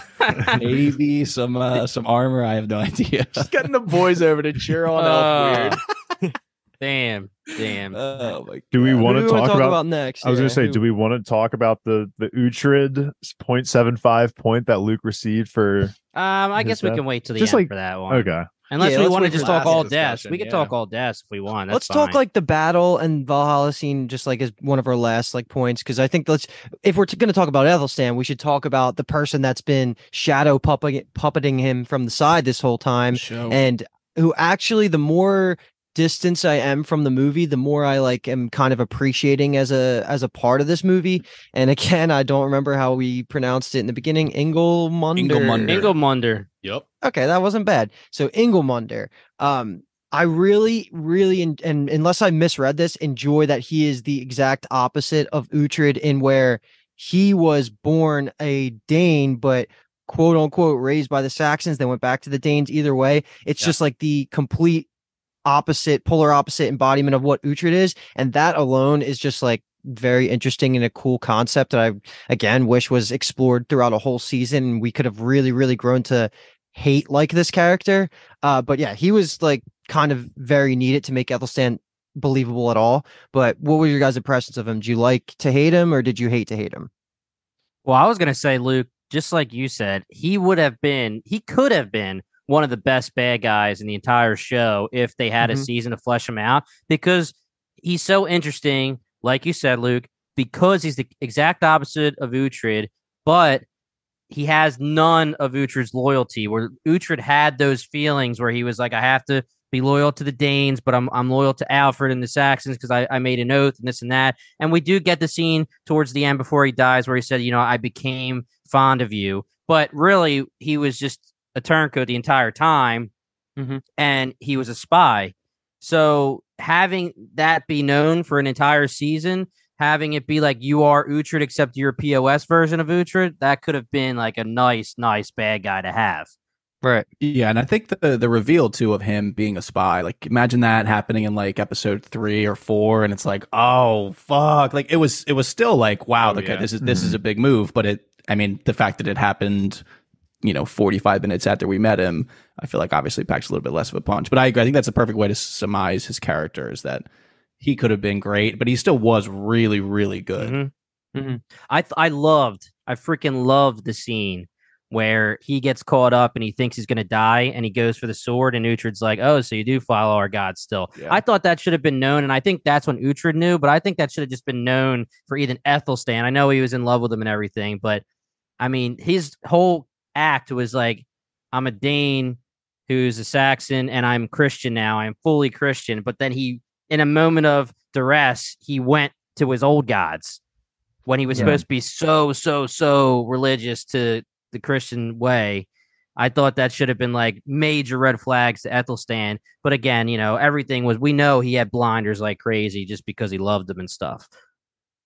Maybe some uh, some armor. I have no idea. Just getting the boys over to cheer on Uh, Elf Weird. Damn. Damn. Oh my Do we God. want Who to do we talk, talk about, about next? I was Yeah, gonna say, who- do we want to talk about the the Uhtred point seven five point that Luke received for? Um, I His guess we death. can wait till the Just end like- for that one. Okay, Unless Yeah, we let's want to wait just for talk that all discussion, deaths. We can yeah. talk all deaths if we want. That's let's talk fine. like the battle and Valhalla scene, just like as one of our last like points, because I think let's if we're going to talk about Ethelstan, we should talk about the person that's been shadow puppet, puppeting him from the side this whole time, Show. and who actually the more distance I am from the movie, the more I like am kind of appreciating as a as a part of this movie. And again, I don't remember how we pronounced it in the beginning. Ingelmunder. Ingelmunder. Ingelmunder. Yep. Okay, that wasn't bad. So Ingelmunder. Um, I really, really, and, and unless I misread this, enjoy that he is the exact opposite of Uhtred in where he was born a Dane, but quote unquote raised by the Saxons, then went back to the Danes. Either way, it's Yeah. just like the complete opposite, polar opposite embodiment of what Uhtred is, and that alone is just like very interesting and a cool concept that I again wish was explored throughout a whole season, and we could have really, really grown to hate like this character. Uh, but yeah, he was like kind of very needed to make Ethelstan believable at all. But what were your guys' impressions of him? Did you like to hate him, or did you hate to hate him? Well, I was going to say, Luke, just like you said, he would have been, he could have been one of the best bad guys in the entire show if they had Mhm. a season to flesh him out, because he's so interesting, like you said, Luke, because he's the exact opposite of Uhtred, but he has none of Uhtred's loyalty, where Uhtred had those feelings where he was like, I have to be loyal to the Danes, but I'm I'm loyal to Alfred and the Saxons because I, I made an oath and this and that. And we do get the scene towards the end before he dies where he said, you know, I became fond of you. But really, he was just a turncoat the entire time, Mhm. and he was a spy. So having that be known for an entire season, having it be like you are Uhtred except you're a P O S version of Uhtred, that could have been like a nice, nice bad guy to have. Right. Yeah, and I think the the reveal too of him being a spy, like imagine that happening in like episode three or four, and it's like, oh fuck, like it was it was still like, wow, Oh, okay, yeah. this is this is a big move, but it, I mean, the fact that it happened, you know, forty-five minutes after we met him, I feel like obviously packs a little bit less of a punch. But I agree, I think that's a perfect way to surmise his character is that he could have been great, but he still was really, really good. Mhm. Mhm. I th- I loved, I freaking loved the scene where he gets caught up and he thinks he's going to die and he goes for the sword and Uhtred's like, oh, so you do follow our God still. Yeah. I thought that should have been known, and I think that's when Uhtred knew, but I think that should have just been known for even Ethelstan. I know he was in love with him and everything, but I mean, his whole act was like, I'm a Dane who's a Saxon and I'm Christian now. I'm fully Christian. But then he, in a moment of duress, he went to his old gods when he was Yeah. supposed to be so, so, so religious to the Christian way. I thought that should have been like major red flags to Ethelstan. But again, you know, everything was, we know he had blinders like crazy just because he loved them and stuff.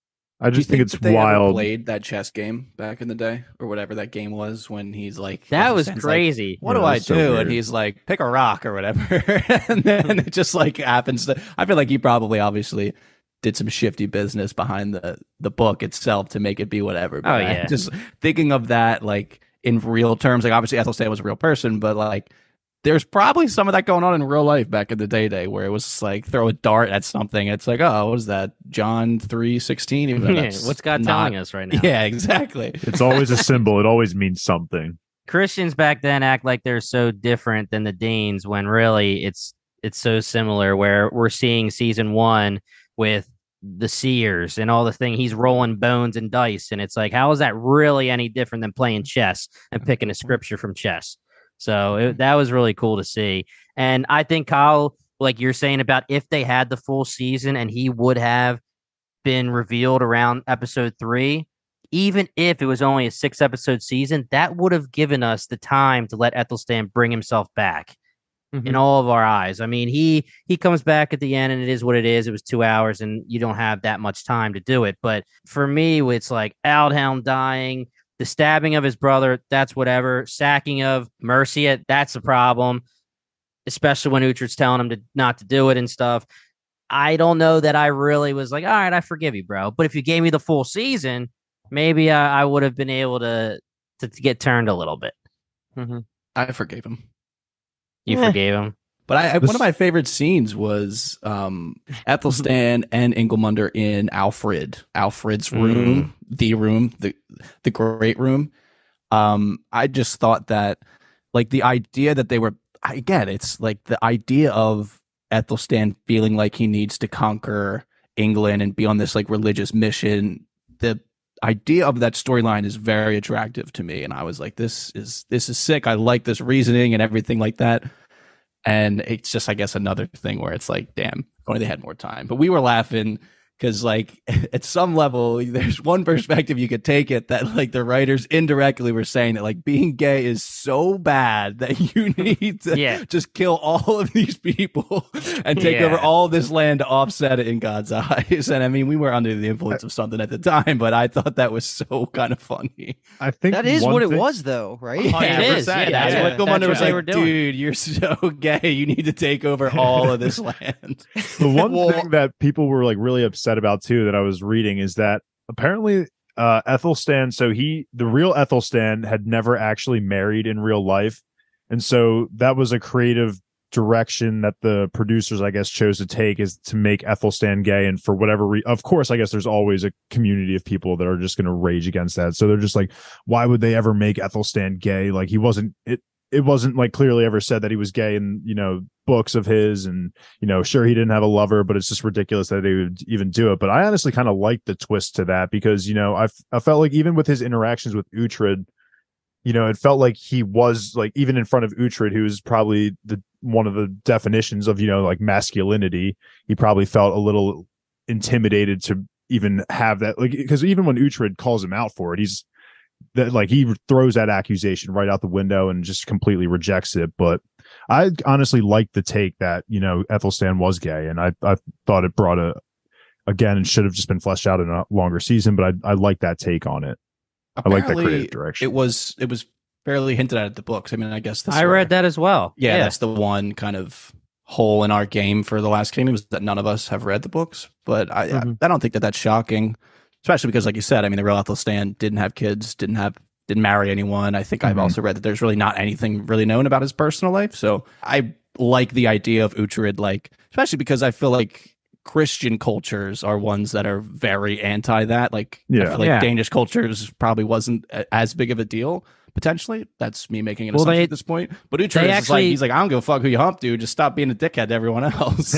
I just Do you think, that it's they ever wild. played that chess game back in the day, or whatever that game was, when he's like, That was Stan's crazy. Like, what Yeah, do I that's so do? weird. And he's like, pick a rock or whatever, and then it just like happens. To, I feel like he probably obviously did some shifty business behind the the book itself to make it be whatever. But Oh, I- yeah. just thinking of that like in real terms, like obviously Ethelstan was a real person, but like. There's probably some of that going on in real life back in the day, day where it was like throw a dart at something. It's like, oh, what is that? John three sixteen. Yeah, what's God telling us right now? Yeah, exactly. It's always a symbol. It always means something. Christians back then act like they're so different than the Danes when really it's it's so similar. Where we're seeing season one with the seers and all the thing, he's rolling bones and dice, and it's like, how is that really any different than playing chess and picking a scripture from chess? So it, that was really cool to see. And I think, Kyle, like you're saying about if they had the full season and he would have been revealed around episode three, even if it was only a six episode season, that would have given us the time to let Ethelstan bring himself back Mhm. in all of our eyes. I mean, he he comes back at the end and it is what it is. It was two hours and you don't have that much time to do it. But for me, it's like Aldhelm dying, the stabbing of his brother, that's whatever. Sacking of Mercia, that's the problem, especially when Uhtred's telling him to not to do it and stuff. I don't know that I really was like, all right, I forgive you, bro. But if you gave me the full season, maybe I, I would have been able to, to to get turned a little bit. Mm-hmm. I forgave him. You Eh. forgave him. But I, I This- one of my favorite scenes was um, Ethelstan and Ingolmundr in Alfred, Alfred's room, the room, the the great room. Um, I just thought that, like, the idea that they were, again, it's like the idea of Ethelstan feeling like he needs to conquer England and be on this like religious mission. The idea of that storyline is very attractive to me, and I was like, this is this is sick. I like this reasoning and everything like that. And it's just, I guess, another thing where it's like, damn, if only they had more time. But we were laughing because, like, at some level, there's one perspective you could take it that, like, the writers indirectly were saying that, like, being gay is so bad that you need to Yeah. just kill all of these people and take Yeah. over all this land to offset it in God's eyes. And I mean, we were under the influence of something at the time, but I thought that was so kind of funny. I think That is one what it thing- was, though, right? Yeah, it is. Yeah, that's yeah. what- Ingolmundr that's was what they like, were doing. dude, you're so gay. You need to take over all of this land. The one Well- thing that people were like really upset about too that I was reading is that apparently uh Ethelstan, so he the real Ethelstan had never actually married in real life. And so that was a creative direction that the producers, I guess, chose to take, is to make Ethelstan gay. And for whatever reason, of course, I guess there's always a community of people that are just going to rage against that. So they're just like, why would they ever make Ethelstan gay? Like, he wasn't it it wasn't like clearly ever said that he was gay in, you know, books of his. And, you know, sure, he didn't have a lover, but it's just ridiculous that they would even do it. But I honestly kind of like the twist to that because, you know, I I felt like even with his interactions with Uhtred, you know, it felt like he was like, even in front of Uhtred, who is probably the one of the definitions of, you know, like masculinity, he probably felt a little intimidated to even have that, like, because even when Uhtred calls him out for it, he's that like he throws that accusation right out the window and just completely rejects it. But I honestly like the take that, you know, Ethelstan was gay, and I I thought it brought a again, it should have just been fleshed out in a longer season, but I I like that take on it. I like that Apparently, creative direction. It was it was fairly hinted at at the books. I mean, I guess this I read that as well. Yeah, that's the one kind of hole in our game for The Last Kingdom, is that none of us have read the books. But I Mhm. I, I don't think that that's shocking, especially because, like you said, I mean, the real Ethelstan didn't have kids, didn't have didn't marry anyone. I think I've Mhm. also read that there's really not anything really known about his personal life. So I like the idea of Uhtred, like, especially because I feel like Christian cultures are ones that are very anti that. Like, I Yeah. feel like Yeah. Danish cultures probably wasn't a- as big of a deal. Potentially, that's me making an Well, assumption they- at this point. But Uhtred they is just like, actually- he's like, I don't give a fuck who you hump, dude. Just stop being a dickhead to everyone else.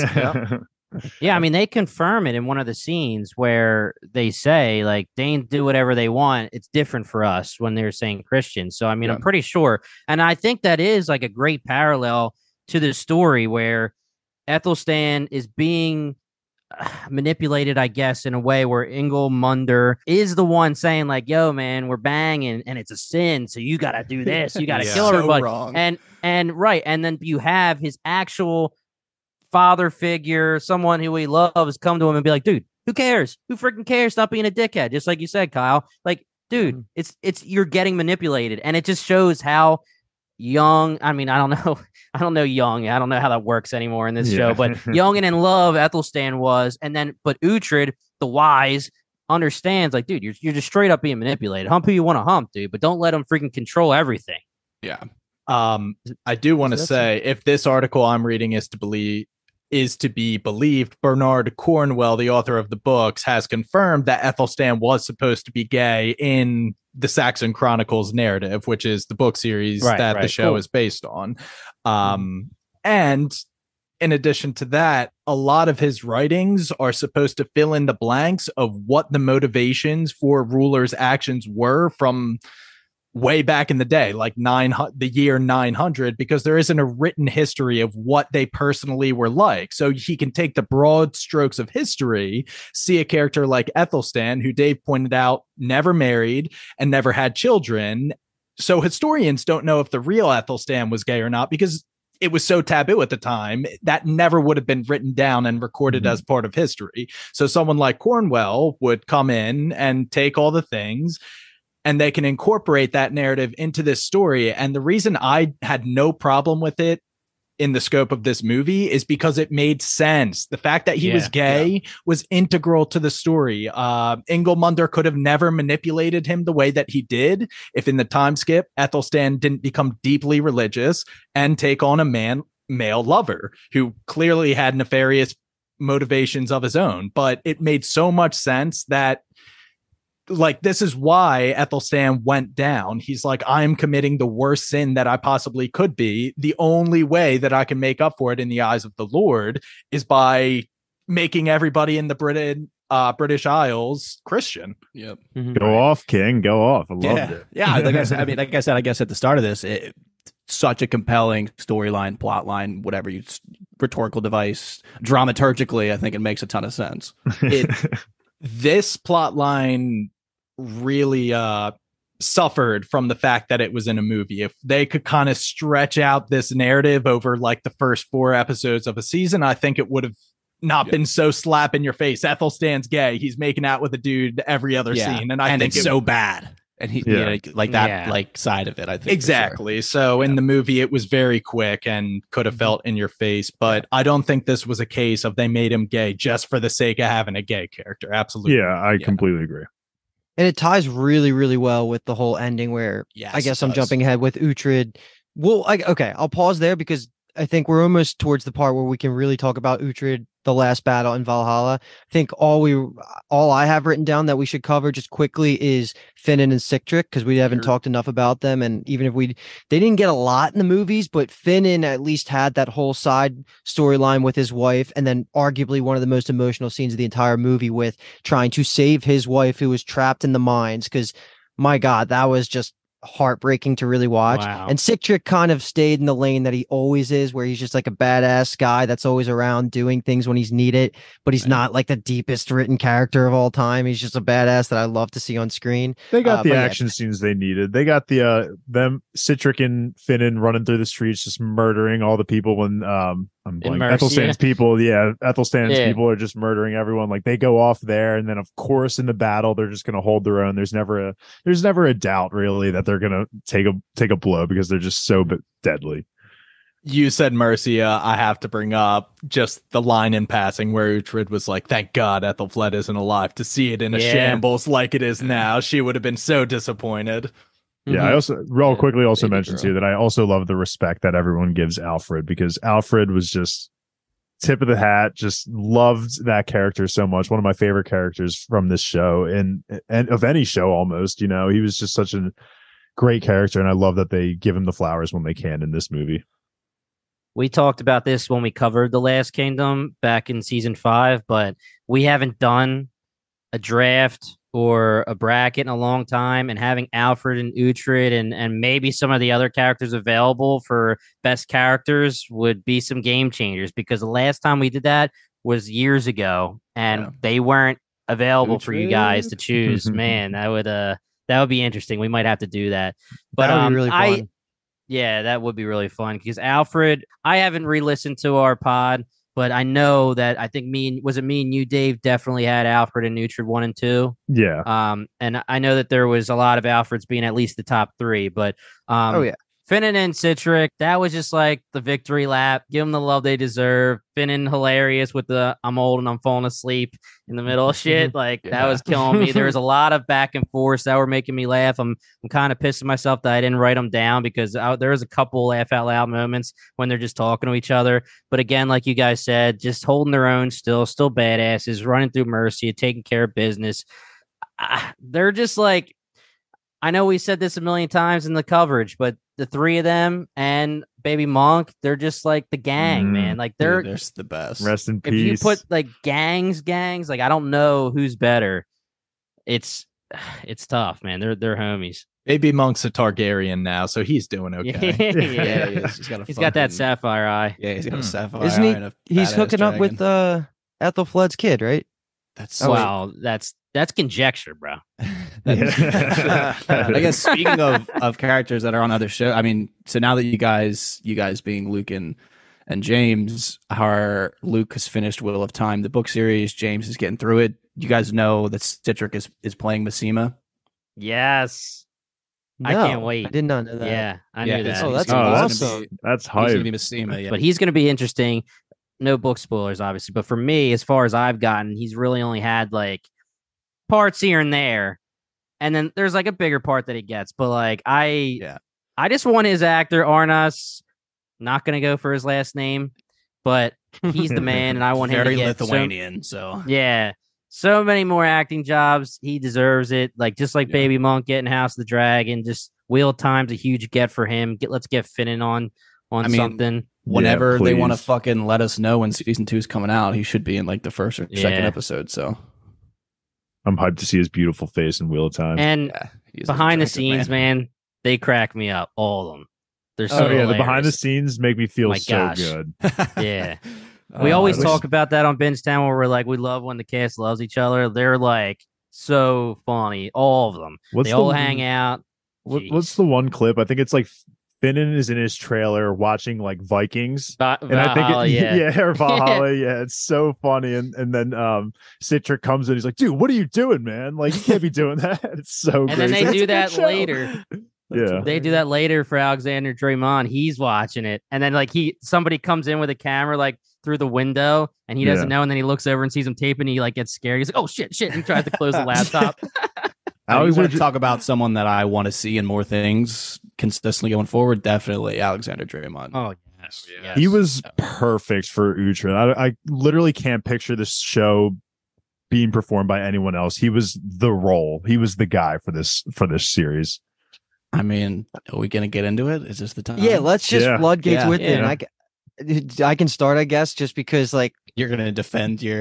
Yeah, I mean, they confirm it in one of the scenes where they say, like, Danes do whatever they want. It's different for us when they're saying Christian. So, I mean, I'm Yeah. pretty sure. And I think that is like a great parallel to the story where Ethelstan is being uh, manipulated, I guess, in a way where Ingolmundr is the one saying, like, yo, man, we're banging and it's a sin. So you got to do this. You got to Yeah. kill So everybody. wrong. And, and right. And then you have his actual father figure, someone who he loves, come to him and be like, dude, Who cares? Who freaking cares? Stop being a dickhead. Just like you said, Kyle. Like, dude, mm-hmm. it's it's you're getting manipulated, and it just shows how young. I mean, I don't know. I don't know young. I don't know how that works anymore in this yeah. show. But young and in love, Ethelstan was, and then but Uhtred, the wise, understands. Like, dude, you're you're just straight up being manipulated. Hump who you want to hump, dude, but don't let them freaking control everything. Yeah. Um, I do want to say, if this article I'm reading is to believe is to be believed, Bernard Cornwell, the author of the books, has confirmed that Ethelstan was supposed to be gay in the Saxon Chronicles narrative, which is the book series right, that right, the show cool. is based on. Um, and in addition to that, a lot of his writings are supposed to fill in the blanks of what the motivations for rulers' actions were from way back in the day, like nine the year nine hundred, because there isn't a written history of what they personally were like. So he can take the broad strokes of history, see a character like Ethelstan, who Dave pointed out never married and never had children. So historians don't know if the real Ethelstan was gay or not, because it was so taboo at the time that never would have been written down and recorded mm-hmm. as part of history. So someone like Cornwell would come in and take all the things, and they can incorporate that narrative into this story. And the reason I had no problem with it in the scope of this movie is because it made sense. The fact that he yeah, was gay yeah. was integral to the story. Uh, Ingolmundr could have never manipulated him the way that he did if in the time skip, Ethelstan didn't become deeply religious and take on a man male lover who clearly had nefarious motivations of his own. But it made so much sense that, like, this is why Ethelstan went down. He's like, I'm committing the worst sin that I possibly could be. The only way that I can make up for it in the eyes of the Lord is by making everybody in the Brit- uh, British Isles Christian. Yep. Mm-hmm. Go off, King. Go off. I loved yeah. it. Yeah. Like I said, I mean, like I said, I guess at the start of this, it, such a compelling storyline, plot line, whatever you rhetorical device, dramaturgically, I think it makes a ton of sense. It, this plot line really uh suffered from the fact that it was in a movie. If they could kind of stretch out this narrative over like the first four episodes of a season, I think it would have not yeah. been so slap in your face. Ethelstan's gay. He's making out with a dude every other yeah. scene. And I and think it's it, so bad. And he, yeah. you know, like that, yeah. like side of it, I think. Exactly. Sure. So yeah. in the movie, it was very quick and could have felt in your face. But I don't think this was a case of they made him gay just for the sake of having a gay character. Absolutely. Yeah, I yeah. completely agree. And it ties really, really well with the whole ending where yes, I guess I'm jumping ahead with Uhtred. Well, I, okay, I'll pause there because I think we're almost towards the part where we can really talk about Uhtred, the last battle in Valhalla. I think all we, all I have written down that we should cover just quickly is Finan and Sihtric, because we haven't sure. talked enough about them. And even if we, they didn't get a lot in the movies, but Finan at least had that whole side storyline with his wife, and then arguably one of the most emotional scenes of the entire movie with trying to save his wife who was trapped in the mines. Because my God, that was just heartbreaking to really watch. Wow. And Sihtric kind of stayed in the lane that he always is, where he's just like a badass guy that's always around doing things when he's needed, but he's right. not like the deepest written character of all time. He's just a badass that I love to see on screen. They got uh, the action yeah. scenes they needed. They got the uh them Sihtric and Finan running through the streets just murdering all the people when um I'm blank. Ethelstan's people, yeah, Ethelstan's yeah. people are just murdering everyone. Like they go off there, and then of course in the battle they're just going to hold their own. There's never a there's never a doubt really that they're going to take a take a blow because they're just so deadly. You said Mercia. I have to bring up just the line in passing where Uhtred was like, "Thank God Ethelfled isn't alive to see it in a yeah. shambles like it is now." She would have been so disappointed. Yeah, mm-hmm. I also real quickly also mentioned too that I also love the respect that everyone gives Alfred, because Alfred was just tip of the hat, just loved that character so much. One of my favorite characters from this show and and of any show almost, you know, he was just such a great character, and I love that they give him the flowers when they can in this movie. We talked about this when we covered The Last Kingdom back in season five, but we haven't done a draft or a bracket in a long time, and having Alfred and Uhtred and and maybe some of the other characters available for best characters would be some game changers, because the last time we did that was years ago and yeah. they weren't available Uhtred? for you guys to choose. Man, that would uh that would be interesting. We might have to do that. But that would um, be really fun. I yeah, that would be really fun, because Alfred, I haven't re-listened to our pod, but I know that I think me and was it me and you, Dave, definitely had Alfred and Uhtred one and two. Yeah. Um, and I know that there was a lot of Alfreds being at least the top three, but um, Oh yeah. Finan and Citric, that was just like the victory lap. Give them the love they deserve. Finan hilarious with the I'm old and I'm falling asleep in the middle of shit. Like Yeah. that was killing me. There was a lot of back and forth that were making me laugh. I'm I'm kind of pissing myself that I didn't write them down because I, there was a couple laugh out loud moments when they're just talking to each other. But again, like you guys said, just holding their own still, still badasses, running through Mercia, taking care of business. Uh, they're just like, I know we said this a million times in the coverage, but the three of them and Baby Monk, they're just like the gang, Mm. man. Like they're, Dude, they're the best. Rest in if peace. you put like gangs, gangs, like I don't know who's better. It's it's tough, man. They're they're homies. Baby Monk's a Targaryen now, so he's doing okay. Yeah, Yeah, he is. He's got a he's got that fucking- sapphire eye. Yeah, he's got Hmm. a sapphire. Isn't he- and a He's badass hooking up with dragon. uh Ethelflaed's kid, right? That's Oh, wait. Wow, that's that's conjecture, bro. That- I guess speaking of of characters that are on other shows, I mean, so now that you guys, you guys being Luke and and James, are Luke has finished Wheel of Time, the book series. James is getting through it. You guys know that Citric is is playing Massima. Yes. I No, can't wait. I did not know that. Yeah, I Yeah, knew that. Oh, he's that's gonna- Oh, he's that's gonna be- that's He's gonna hype. be Massima. Yeah, But he's going to be interesting. No book spoilers, obviously. But for me, as far as I've gotten, he's really only had like parts here and there, and then there's like a bigger part that he gets. But like I, Yeah. I just want his actor Arnas. Not going to go for his last name, but he's the man, and I want him very to get so- Lithuanian. So yeah, so many more acting jobs. He deserves it. Like just like Yeah. Baby Monk getting House of the Dragon, just Wheel of Time's a huge get for him. Get let's get Finan on on I mean, something. whenever they want to please. fucking let us know when season two is coming out, he should be in like the first or second Yeah. episode. So I'm hyped to see his beautiful face in Wheel of Time. And yeah, he's an behind the attractive scenes, man. they crack me up. All of them. They're so oh yeah, the behind the hilarious. scenes make me feel My so gosh. good. Yeah. We Uh, always I wish- talk about that on Binge Town where we're like, we love when the cast loves each other. They're like so funny. All of them. What's they the all hang out. What, Jeez. what's the one clip? I think it's like Finan is in his trailer watching like Vikings. Va- And I think Valhalla, it, yeah. yeah, or Valhalla, yeah, it's so funny. And and then um Citric comes in, he's like, dude, what are you doing, man? Like you can't be doing that. It's so And then great. they It's do a good that show. later. Yeah. They do that later for Alexander Draymond. He's watching it. And then like he somebody comes in with a camera like through the window and he doesn't Yeah. know. And then he looks over and sees him taping. He like gets scared. He's like, oh shit, shit. And he tries to close the laptop. I always want Alexander- to talk about someone that I want to see in more things consistently going forward. Definitely Alexander Draymond. Oh yes. yes. He was perfect for Uhtred. I, I literally can't picture this show being performed by anyone else. He was the role. He was the guy for this for this series. I mean, are we gonna get into it? Is this the time? Yeah, let's just Yeah. floodgates Yeah. with it. And Yeah. I, ca- I can start, I guess, just because like You're gonna defend your.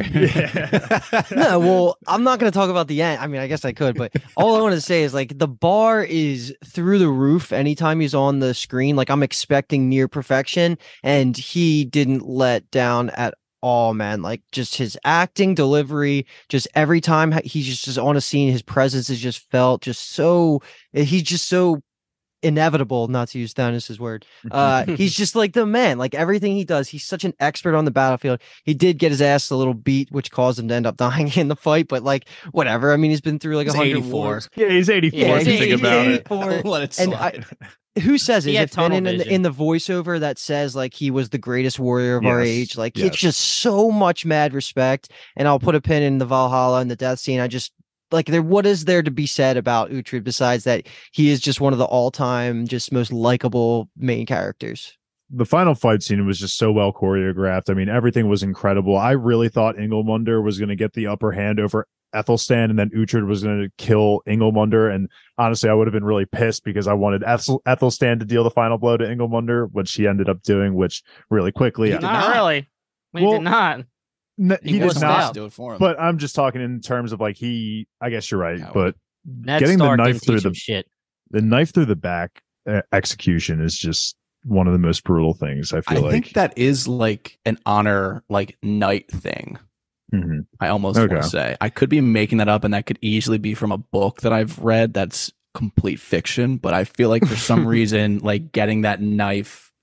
no, well, I'm not going to talk about the end. I mean, I guess I could, but all I want to say is like the bar is through the roof anytime he's on the screen. Like I'm expecting near perfection, and he didn't let down at all, man. Like just his acting, delivery, just every time he's just, just on a scene, his presence is just felt just so. He's just so inevitable, not to use Thanos' word. Uh, he's just like the man. Like everything he does, he's such an expert on the battlefield. He did get his ass a little beat, which caused him to end up dying in the fight. But like, whatever. I mean, he's been through like a He's hundred eighty-four. wars. Yeah, he's eighty-four. Yeah, if you he's think about it. eighty-four. Let it And slide. I- Who says it? He Is had it tunnel Finan in the, vision. in the voiceover that says like he was the greatest warrior of our Yes, age? Like yes. it's just so much mad respect. And I'll put a pin in the Valhalla and the death scene. I just like there. What is there to be said about Uhtred besides that he is just one of the all-time, just most likable main characters? The final fight scene was just so well choreographed. I mean, everything was incredible. I really thought Ingolmunder was going to get the upper hand over Ethelstan, and then Uhtred was going to kill Ingolmunder. And honestly, I would have been really pissed because I wanted Ethel- Ethelstan to deal the final blow to Ingolmunder, which she ended up doing, which really quickly. He did not, not. really. We Well, did not. N- he he did was not. out. do it for him. But I'm just talking in terms of like he. I guess you're right, Yeah, but Ned getting the Stark knife didn't through teach him the- shit. the knife through the back uh, execution is just one of the most brutal things. I I feel like. think that is like an honor, like knight thing. Mhm. I almost Okay. want to say I could be making that up, and that could easily be from a book that I've read that's complete fiction. But I feel like for some reason, like getting that knife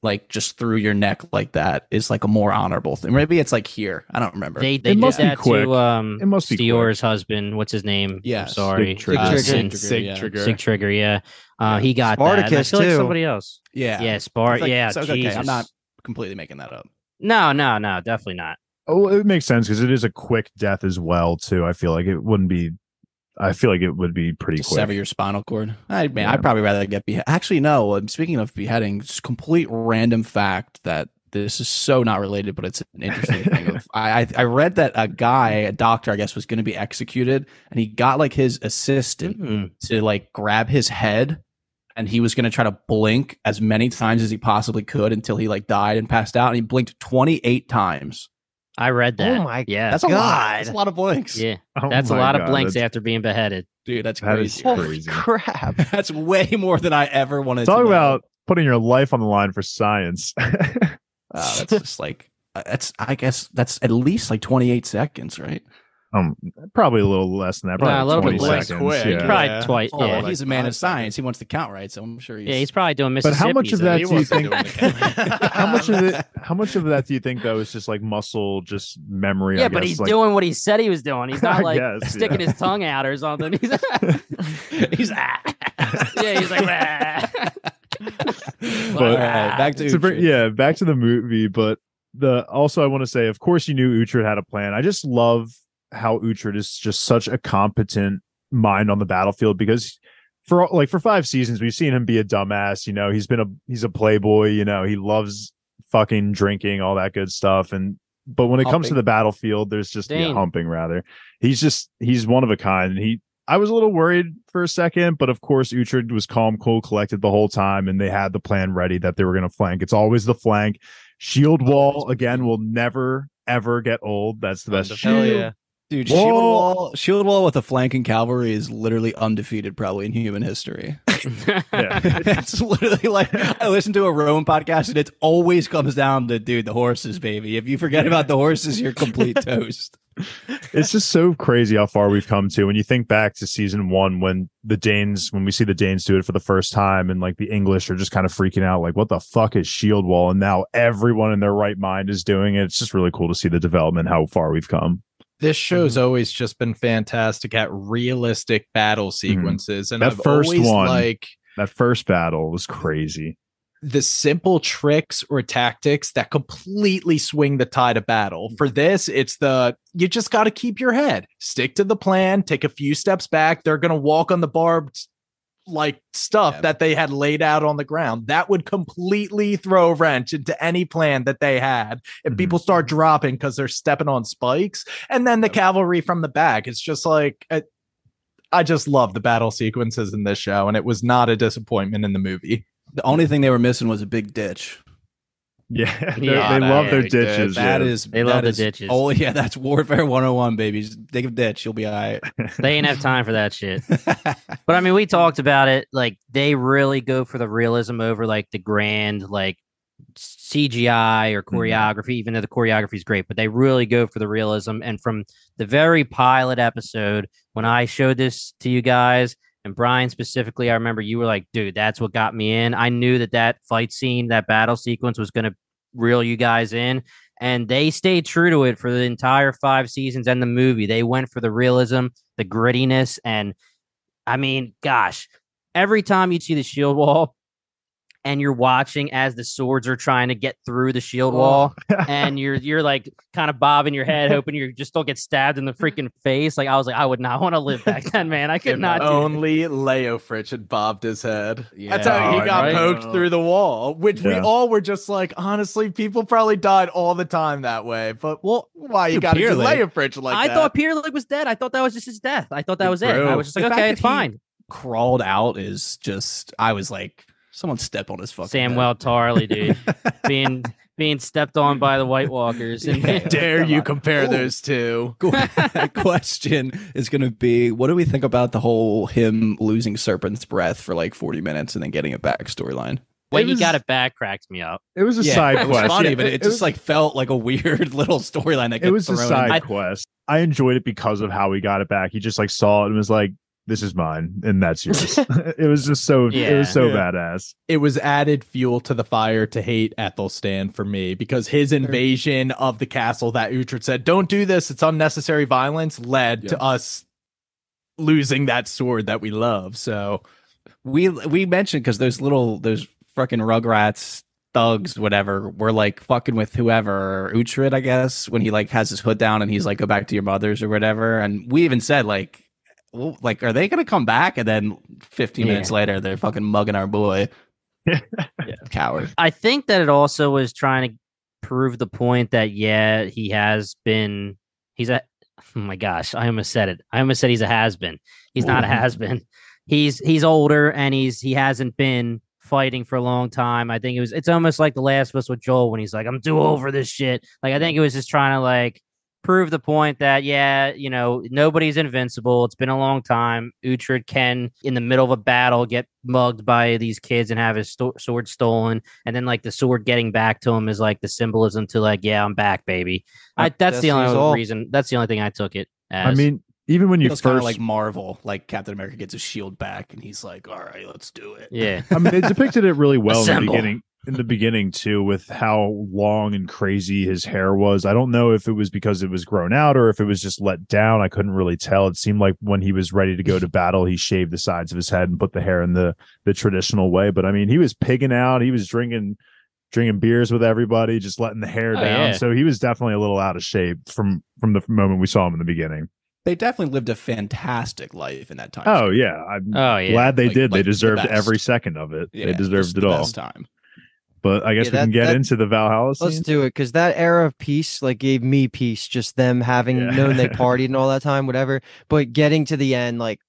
like just through your neck like that is like a more honorable thing. Maybe it's like here. I don't remember. They they It did must be that quick. to um It must be Steor's husband. What's his name? Yes. I'm sorry. Sig Trigger. Uh, Sig Sin- Trigger, Sig yeah. Trigger. Sig Trigger, yeah. Uh, he got Spartacus, that. And I feel like too. somebody else. yeah. Yeah, Spart. It's like- yeah, so it's okay. Jesus. I'm not completely making that up. No, no, no, definitely not. Oh, it makes sense because it is a quick death as well, too. I feel like it wouldn't be. I feel like it would be pretty Just quick. sever your spinal cord. I mean, Yeah. I'd probably rather get beheaded. Actually, no. um, Speaking of beheading, just complete random fact that this is so not related, but it's an interesting thing. Of, I I I read that a guy, a doctor, I guess, was going to be executed, and he got like his assistant Mm. to like grab his head, and he was going to try to blink as many times as he possibly could until he like died and passed out. And he blinked twenty-eight times. I read that. Oh my yeah. That's a lot. God. That's a lot of blinks. Yeah. Oh That's a my lot of God, blinks that's- after being beheaded. Dude, that's That is crazy. Holy crazy. crap. That's way more than I ever wanted Talk to know. about putting your life on the line for science. Wow, that's just like uh, that's. I guess that's at least like twenty-eight seconds, right? um, probably a little less than that. Probably Nah, a little twenty bit less seconds. quick. Yeah. Probably Yeah. twice. Oh, yeah. well, he's a man five of science. He wants to count right, so I'm sure he's. yeah, he's probably doing But Mississippi. how much of so that he do you wants to think? do it. how much of it? How much of that do you think though is just like muscle, just memory? Yeah, I but guess, he's like, doing what he said he was doing. He's not I like guess, sticking yeah. his tongue out or something. He's, he's ah. yeah, he's like, "Rah." But- All right, back to to bring, Uhtred. yeah, back to the movie. But the also I want to say, of course, you knew Uhtred had a plan. I just love how Uhtred is just such a competent mind on the battlefield because for like for five seasons we've seen him be a dumbass. You know, he's been a he's a playboy. You know, he loves fucking drinking, all that good stuff. And but when it comes to Humping. the battlefield, there's just yeah, Dang. humping rather. He's just he's one of a kind. And he I was a little worried for a second, but of course Uhtred was calm, cool, collected the whole time, and they had the plan ready that they were going to flank. It's always the flank. Shield wall again will never ever get old. That's the best. Hell Shield. yeah. Dude, Whoa. shield wall, shield wall with a flanking cavalry is literally undefeated, probably in human history. Yeah. It's literally like I listen to a Rome podcast, and it always comes down to dude, the horses, baby. If you forget about the horses, you're complete toast. It's just so crazy how far we've come to when you think back to season one when the Danes when we see the Danes do it for the first time and like the English are just kind of freaking out like what the fuck is shield wall, and now everyone in their right mind is doing it. It's just really cool to see the development, how far we've come. This show's always just been fantastic at realistic battle sequences, and That I've first always one- like That first battle was crazy. the simple tricks or tactics that completely swing the tide of battle. For this, it's the you just got to keep your head, stick to the plan, take a few steps back. They're gonna walk on the barbed like stuff Yeah. that they had laid out on the ground. That would completely throw a wrench into any plan that they had. If Mhm. people start dropping because they're stepping on spikes, and then the cavalry from the back, it's just like I, I just love the battle sequences in this show, and it was not a disappointment in the movie. The only thing they were missing was a big ditch. Yeah, they, Yeah, they love that their is good. ditches. That yeah. is They love that the is- ditches. Oh yeah, that's Warfare one oh one, baby. Just dig a ditch, you'll be all right. They ain't have time for that shit. But I mean, we talked about it. Like they really go for the realism over like the grand like C G I or choreography, even though the choreography is great. But they really go for the realism. And from the very pilot episode, when I showed this to you guys and Brian specifically, I remember you were like, "Dude, that's what got me in." I knew that that fight scene, that battle sequence, was going to reel you guys in. And they stayed true to it for the entire five seasons and the movie. They went for the realism, the grittiness, and I mean, gosh, every time you see the shield wall and you're watching as the swords are trying to get through the shield wall, and you're you're like kind of bobbing your head, hoping you just don't get stabbed in the freaking face. Like I was like, I would not want to live back then, man. I could If not. do that. only Leofrich had bobbed his head. Yeah. That's how he Oh, got right. poked through the wall, which we Yeah. all were just like, honestly, people probably died all the time that way. But well, why you Dude, got to do Pierre Leofrich like I that? thought Pierre Lig was dead. I thought that was just his death. I thought that was it. Bro. I was just like, The fact okay, that it's he- fine. Crawled out is just. I was like, someone step on his fucking. Samuel Tarley, dude, being being stepped on by the White Walkers. And Yeah. Dare Come you on. compare Ooh. those two? head. Question is going to be: what do we think about the whole him losing Serpent's breath for like forty minutes and then getting it back storyline? when It he was- got it back, cracks me up. It was a Yeah, side it was quest. funny, Yeah, but it, it just was- like felt like a weird little storyline that it was a thrown in. side I- quest. I enjoyed it because of how he got it back. He just like saw it and was like, this is mine and that's yours. It was just so Yeah. it was so Yeah. badass. It was added fuel to the fire to hate Ethelstan for me because his invasion of the castle that Uhtred said, don't do this, it's unnecessary violence, led Yeah. to us losing that sword that we love. So We we mentioned because those little those fucking Rugrats thugs, whatever, were like fucking with whoever, Uhtred, I guess, when he like has his hood down and he's like, go back to your mothers or whatever. And we even said like, well, like, are they gonna come back? And then fifteen Yeah. minutes later, they're fucking mugging our boy. Yeah. Coward. I think that it also was trying to prove the point that yeah, he has been. He's a. Oh my gosh, I almost said it. I almost said he's a has been. He's not a has been. He's he's older and he's he hasn't been fighting for a long time. I think it was. It's almost like The Last of Us with Joel when he's like, "I'm too old for this shit." Like I think it was just trying to like prove the point that yeah, you know, nobody's invincible. It's been a long time. Uhtred can, in the middle of a battle, get mugged by these kids and have his sto- sword stolen, and then like the sword getting back to him is like the symbolism to like, yeah, I'm back, baby. I, that's the Destiny's only all. reason. That's the only thing I took it as. I mean, even when you It's kind of first like Marvel, like Captain America gets his shield back and he's like, all right, let's do it. yeah, I mean, they depicted it really well in the Assemble. beginning. In the beginning, too, with how long and crazy his hair was. I don't know if it was because it was grown out or if it was just let down. I couldn't really tell. It seemed like when he was ready to go to battle, he shaved the sides of his head and put the hair in the the traditional way. But I mean, he was pigging out. He was drinking drinking beers with everybody, just letting the hair Oh, down. yeah. So he was definitely a little out of shape from from the moment we saw him in the beginning. They definitely lived a fantastic life in that time. Oh yeah, I'm oh yeah. glad they Like- did. like they the deserved best. every second of it. Yeah, they just deserved it the all. best time. But I guess Yeah, we can that- get that- into the Valhalla scene. Let's do it because that era of peace like gave me peace. Just them having Yeah. known they partied and all that time, whatever. But getting to the end, like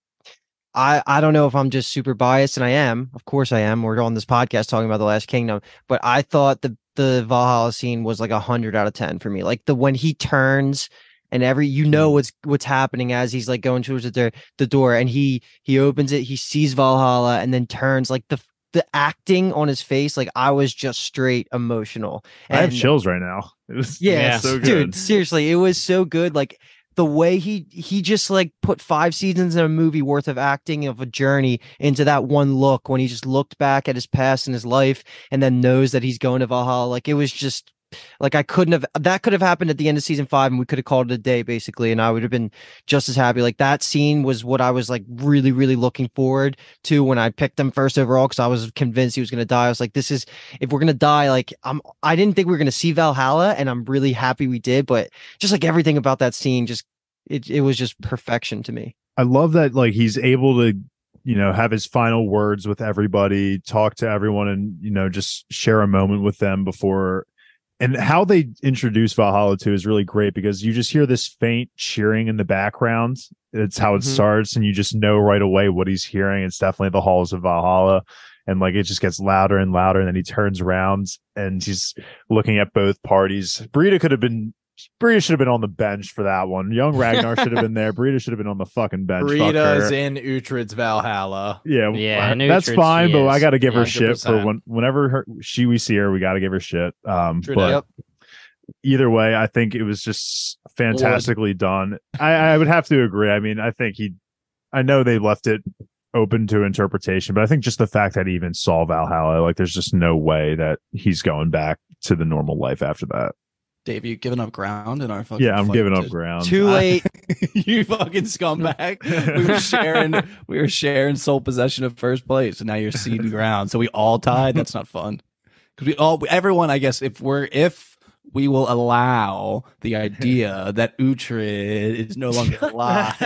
I I don't know if I'm just super biased, and I am. Of course, I am. We're on this podcast talking about the Last Kingdom, but I thought the the Valhalla scene was like a hundred out of ten for me. Like the when he turns. And every you know what's what's happening as he's like going towards the the door, and he he opens it, he sees Valhalla, and then turns. Like the the acting on his face, like I was just straight emotional. I have And- chills right now. It was Yeah, Yeah. so good. dude, seriously, it was so good. Like the way he he just like put five seasons in a movie worth of acting of a journey into that one look when he just looked back at his past and his life and then knows that he's going to Valhalla. Like it was just like I couldn't have that could have happened at the end of season five and we could have called it a day basically, and I would have been just as happy. Like that scene was what I was like really, really looking forward to when I picked him first overall because I was convinced he was gonna die. I was like, this is if we're gonna die, like I'm I didn't think we were gonna see Valhalla, and I'm really happy we did, but just like everything about that scene, just it it was just perfection to me. I love that like he's able to, you know, have his final words with everybody, talk to everyone, and you know, just share a moment with them before. And how they introduce Valhalla too is really great because you just hear this faint cheering in the background. It's how it Mhm. starts, and you just know right away what he's hearing. It's definitely the halls of Valhalla. And like it just gets louder and louder, and then he turns around and he's looking at both parties. Brita could have been Brita should have been on the bench for that one. Young Ragnar should have been there. Brita should have been on the fucking bench. Fuck Brita's her. in Uhtred's Valhalla. Yeah, Yeah, uh, and that's Uhtred fine, she but I is. got to give her Yeah, shit for one hundred percent. when whenever her, she we see her, we got to give her shit. Um, True but that. either way, I think it was just fantastically done. I, I would have to agree. I mean, I think he, I know they left it open to interpretation, but I think just the fact that he even saw Valhalla, like, there's just no way that he's going back to the normal life after that. Dave, you giving up ground in our fucking Yeah, I'm fight giving up to- ground. Too late. You fucking scumbag. We were sharing we were sharing sole possession of first place, and now you're ceding ground. So we all tied. That's not fun. Because we all everyone, I guess, if we're if we will allow the idea that Uhtred is no longer alive.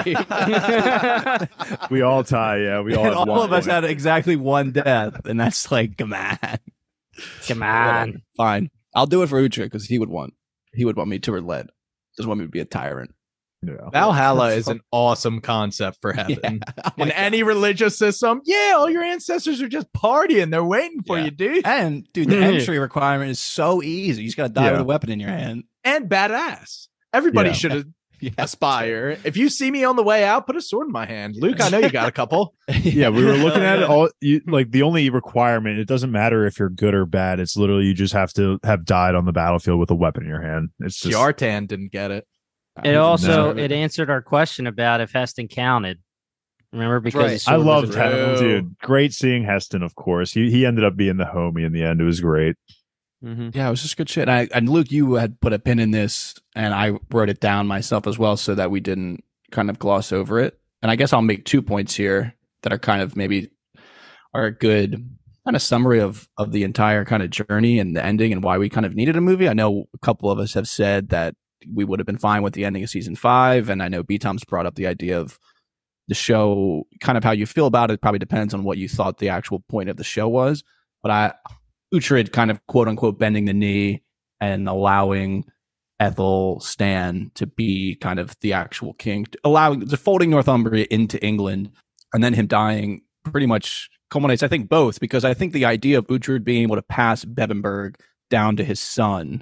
We all tie. Yeah, we all. And have all one of us point. had exactly one death, and that's like, come on. Come on. Fine. I'll do it for Uhtred because he would want he would want me to relent. Doesn't want me to be a tyrant. Yeah. Valhalla is an awesome concept for heaven. Yeah. Oh my In God. any religious system, yeah, all your ancestors are just partying. They're waiting for Yeah. you, dude. And dude, the entry requirement is so easy. You just gotta die Yeah. with a weapon in your hand. And badass. Everybody Yeah. should Yeah. aspire. If you see me on the way out, put a sword in my hand. Luke, I know you got a couple. Yeah, we were looking at it all. You, like the only requirement, it doesn't matter if you're good or bad. It's literally you just have to have died on the battlefield with a weapon in your hand. It's just Yartan didn't get it. It also No. it answered our question about if Heston counted. Remember, because Right. his I sword was loved a Heston, dragon. dude. Great seeing Heston, of course. He he ended up being the homie in the end. It was great. Mm-hmm. Yeah, it was just good shit. I, and Luke, you had put a pin in this, and I wrote it down myself as well, so that we didn't kind of gloss over it. And I guess I'll make two points here that are kind of maybe are a good kind of summary of of the entire kind of journey and the ending and why we kind of needed a movie. I know a couple of us have said that we would have been fine with the ending of season five, and I know B Tom's brought up the idea of the show, kind of how you feel about it probably depends on what you thought the actual point of the show was. But I Uhtred kind of quote unquote bending the knee and allowing Ethel Stan to be kind of the actual king, allowing the folding Northumbria into England, and then him dying pretty much culminates, I think, both, because I think the idea of Uhtred being able to pass Bebbanburg down to his son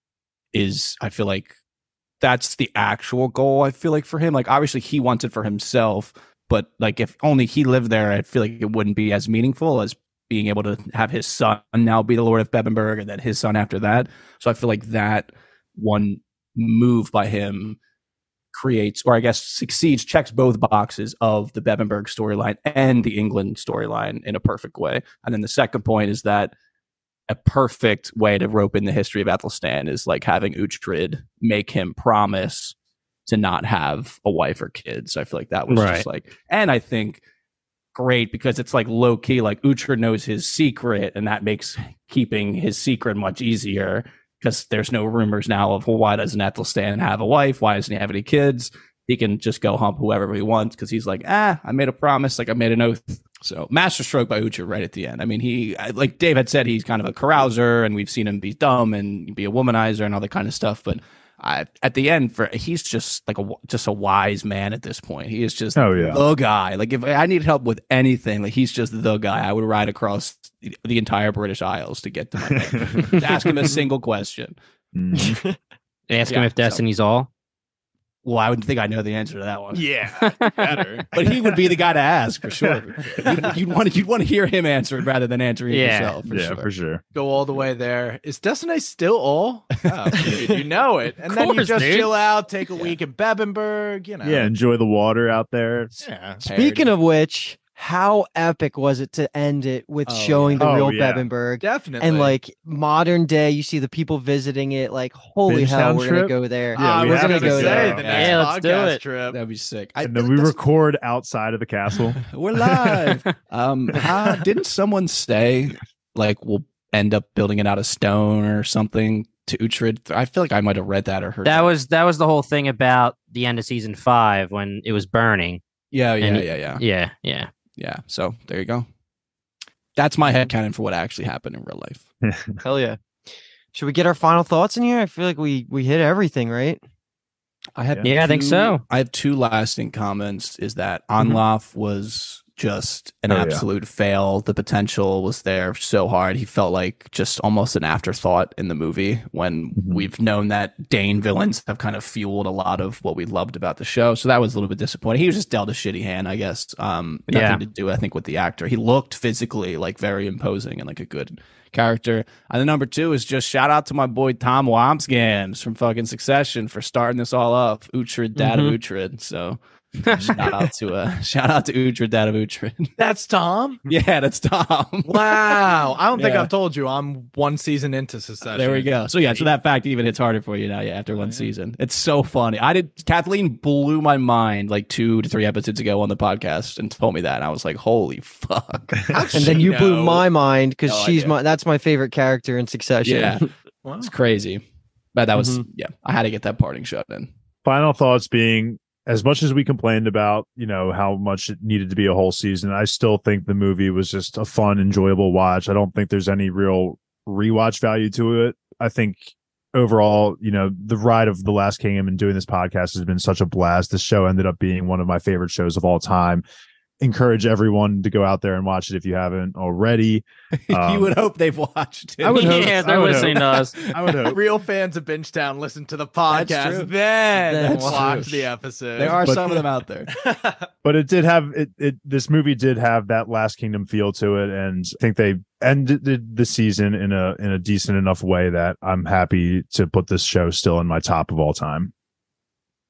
is, I feel like that's the actual goal. I feel like for him, like obviously he wants it for himself, but like if only he lived there, I feel like it wouldn't be as meaningful as being able to have his son now be the Lord of Bebbanburg and then his son after that. So I feel like that one move by him creates, or I guess succeeds, checks both boxes of the Bebbanburg storyline and the England storyline in a perfect way. And then the second point is that a perfect way to rope in the history of Ethelstan is like having Uhtred make him promise to not have a wife or kids. So I feel like that was Right. just like, and I think great because it's like low key, like Uhtred knows his secret, and that makes keeping his secret much easier because there's no rumors now of, well, why doesn't Ethelstan have a wife? Why doesn't he have any kids? He can just go hump whoever he wants because he's like, ah, I made a promise, like I made an oath. So masterstroke by Uhtred right at the end. I mean, he, like Dave had said, he's kind of a carouser, and we've seen him be dumb and be a womanizer and all that kind of stuff. But I, at the end, for he's just like a just a wise man at this point. He is just Oh, yeah. the guy. Like if I needed help with anything, like he's just the guy. I would ride across the, the entire British Isles to get to my man. To ask him a single question. Mhm. Ask him Yeah, if Destiny's all. Well, I wouldn't think I know the answer to that one. Yeah, better. But he would be the guy to ask for sure. You'd, you'd want to, you'd want to hear him answer it rather than answering it Yeah. yourself. For yeah, sure. for sure. Go all the way there. Is Destiny still all? Oh, dude, you know it. And Of then you course, just dude. chill out, take a week in Bebbanburg, you know. Yeah, enjoy the water out there. Yeah. Speaking of which, how epic was it to end it with Oh, showing yeah. the Oh, real yeah. Bebbanburg? Definitely. And like modern day, you see the people visiting it. Like, holy hell, Bingetown we're gonna trip? go there. Yeah, I we was have going to to go say there. the Yeah. next Yeah, let's do podcast it. trip. That'd be sick. I, And then we that's- record outside of the castle. We're live. um, how, didn't someone say like we'll end up building it out of stone or something to Uhtred? I feel like I might have read that or heard That was that was the whole thing about the end of season five when it was burning. yeah, yeah, and- yeah, yeah, Yeah, yeah. yeah. So there you go. That's my headcanon for what actually happened in real life. Hell yeah. Should we get our final thoughts in here? I feel like we we hit everything, right? I have Yeah, I think two- so. I have two lasting comments. Is that Mhm. Anlaf was just an Oh, yeah. absolute fail. The potential was there so hard. He felt like just almost an afterthought in the movie when Mhm. we've known that Dane villains have kind of fueled a lot of what we loved about the show. So that was a little bit disappointing. He was just dealt a shitty hand, I guess. Um, nothing Yeah. to do, I think, with the actor. He looked physically like very imposing and like a good character. And the number two is just shout out to my boy Tom Wambsgans from fucking Succession for starting this all up. Uhtred, dad Mhm. of Uhtred. So shout out to uh shout out to Uhtred, dad of Uhtred. That's Tom? Yeah, that's Tom. Wow. I don't think Yeah. I've told you. I'm one season into Succession. There we go. So yeah, so that fact even hits harder for you now. Yeah, after one season, it's so funny. I did. Kathleen blew my mind like two to three episodes ago on the podcast and told me that, and I was like, "Holy fuck!" And then you blew my mind because No she's idea. my that's my favorite character in Succession. Yeah, Wow. it's crazy. But that was Mhm. yeah. I had to get that parting shot in. Final thoughts being, as much as we complained about, you know, how much it needed to be a whole season, I still think the movie was just a fun, enjoyable watch. I don't think there's any real rewatch value to it. I think overall, you know, the ride of The Last Kingdom and doing this podcast has been such a blast. This show ended up being one of my favorite shows of all time. Encourage everyone to go out there and watch it if you haven't already. you Um, would hope they've watched it. I would hope- yeah, I they're would listening to us. I would hope. Real fans of Bingetown listen to the That's podcast, true. then That's watch true. the episode. There are But- some of them out there. But it did have it, it. This movie did have that Last Kingdom feel to it, and I think they ended the season in a in a decent enough way that I'm happy to put this show still in my top of all time.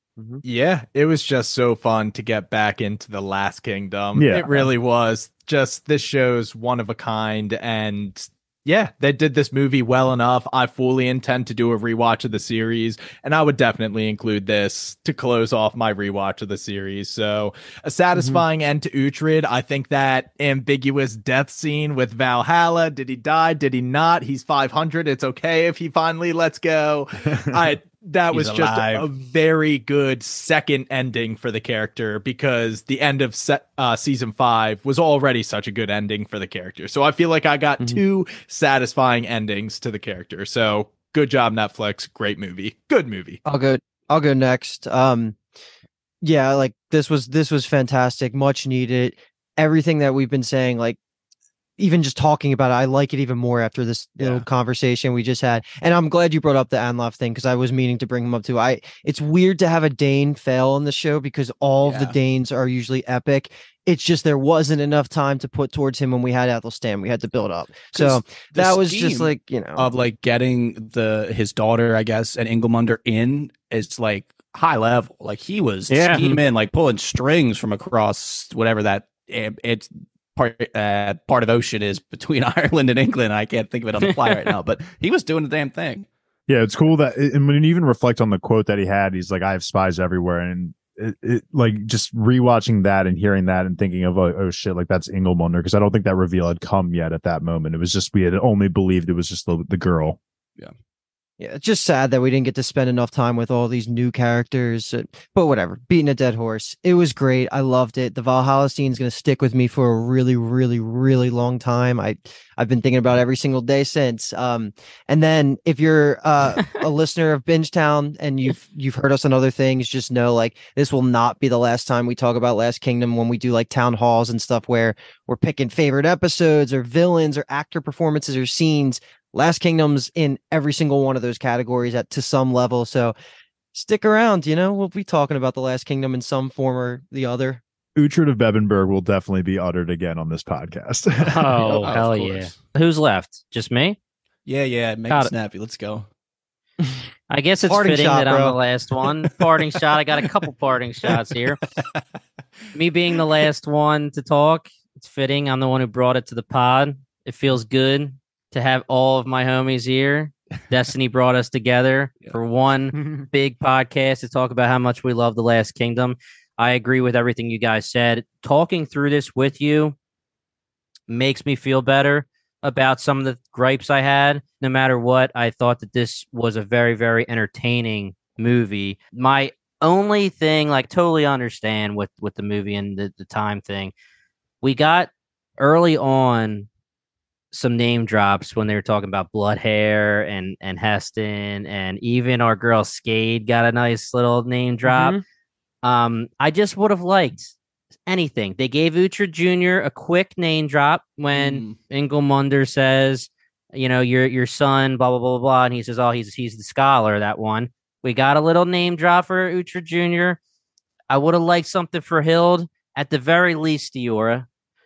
Mm-hmm. Yeah, it was just so fun to get back into The Last Kingdom. Yeah. It really was. Just this show's one of a kind, and yeah, they did this movie well enough. I fully intend to do a rewatch of the series, and I would definitely include this to close off my rewatch of the series. So, a satisfying mm-hmm. end to Uhtred. I think that ambiguous death scene with Valhalla. Did he die? Did he not? He's five hundred. It's okay if he finally lets go. I that was just a, a very good second ending for the character, because the end of se- uh, season five was already such a good ending for the character. So I feel like I got mm-hmm. two satisfying endings to the character. So good job, Netflix. Great movie. Good movie. I'll go. I'll go next. Um, yeah, like this was this was fantastic. Much needed. Everything that we've been saying, like, even just talking about it, I like it even more after this yeah. little conversation we just had. And I'm glad you brought up the Anlaf thing, because I was meaning to bring him up too. I it's weird to have a Dane fail on the show, because all yeah. of the Danes are usually epic. It's just there wasn't enough time to put towards him when we had Athelstan. We had to build up. So that was just like, you know, of like getting the his daughter, I guess, and Ingolmundr in, it's like high level. Like he was yeah. scheming, like pulling strings from across whatever that it's part uh, part of ocean is between Ireland and England. I can't think of it on the fly right now, but he was doing the damn thing. Yeah, it's cool that, and when you even reflect on the quote that he had, he's like, "I have spies everywhere," and it, it like just rewatching that and hearing that and thinking of, oh, oh shit, like that's Ingolmundr, because I don't think that reveal had come yet at that moment. It was just we had only believed it was just the, the girl. Yeah. Yeah, it's just sad that we didn't get to spend enough time with all these new characters, but whatever. Beating a dead horse. It was great. I loved it. The Valhalla scene is going to stick with me for a really, really, really long time. I, I've been thinking about it every single day since. Um, and then if you're uh, a listener of Bingetown and you've you've heard us on other things, just know like this will not be the last time we talk about Last Kingdom when we do like town halls and stuff where we're picking favorite episodes or villains or actor performances or scenes. Last Kingdom's in every single one of those categories at to some level. So stick around, you know, we'll be talking about the Last Kingdom in some form or the other. Uhtred of Bebbanburg will definitely be uttered again on this podcast. Oh, hell yeah. Who's left? Just me? Yeah, yeah. Make Got it snappy. Let's go. I guess it's parting fitting shot, that bro. I'm the last one. Parting shot. I got a couple parting shots here. Me being the last one to talk, it's fitting. I'm the one who brought it to the pod. It feels good to have all of my homies here. Destiny brought us together yep. for one big podcast to talk about how much we love The Last Kingdom. I agree with everything you guys said. Talking through this with you makes me feel better about some of the gripes I had. No matter what, I thought that this was a very, very entertaining movie. My only thing, like totally understand with, with the movie and the, the time thing, we got early on some name drops when they were talking about Bloodhair and and Heston, and even our girl Skade got a nice little name drop. Mm-hmm. Um, I just would have liked anything. They gave Uhtred Junior a quick name drop when mm. Ingolmundr says, you know, your your son, blah blah blah blah blah, and he says, oh, he's he's the scholar. That one. We got a little name drop for Uhtred Junior I would have liked something for Hild, at the very least, Diora.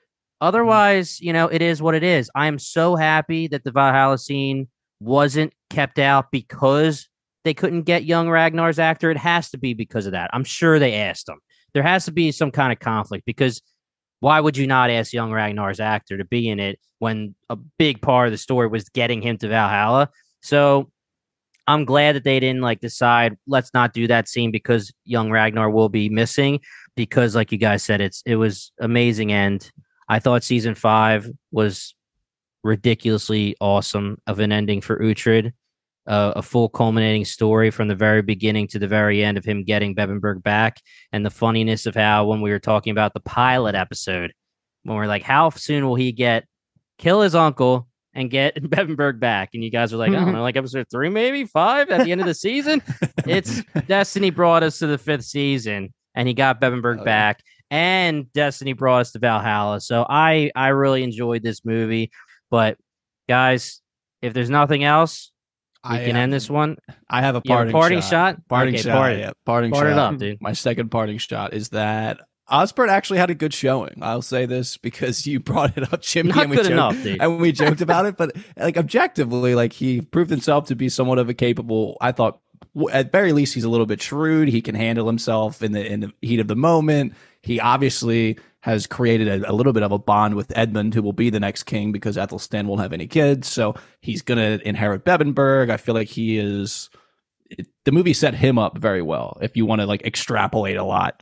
Otherwise, you know, it is what it is. I am so happy that the Valhalla scene wasn't kept out because they couldn't get young Ragnar's actor. It has to be because of that. I'm sure they asked him. There has to be some kind of conflict, because why would you not ask young Ragnar's actor to be in it when a big part of the story was getting him to Valhalla? So I'm glad that they didn't like decide, let's not do that scene because young Ragnar will be missing, because like you guys said, it's it was amazing end. I thought season five was ridiculously awesome of an ending for Uhtred, uh, a full culminating story from the very beginning to the very end of him getting Bebbanburg back, and the funniness of how when we were talking about the pilot episode, when we're like, how soon will he get kill his uncle and get Bebbanburg back? And you guys were like, I don't know, like episode three, maybe five at the end of the season. It's Destiny brought us to the fifth season, and he got Bebbanburg oh, back. Yeah. And Destiny brought us to Valhalla. So I, I really enjoyed this movie. But guys, if there's nothing else, we I can end this one. I have a parting, have a parting shot. shot. Parting okay, shot. Part, yeah, parting part shot. it up, dude. My second parting shot is that Osbert actually had a good showing. I'll say this because you brought it up, Jimmy, Not and we good joked, enough, dude. and we joked about it. But like objectively, like he proved himself to be somewhat of a capable, I thought, at very least, he's a little bit shrewd. He can handle himself in the in the heat of the moment. He obviously has created a, a little bit of a bond with Edmund, who will be the next king because Ethelstan won't have any kids. So he's going to inherit Bebbanburg. I feel like he is. It, the movie set him up very well. If you want to like extrapolate a lot,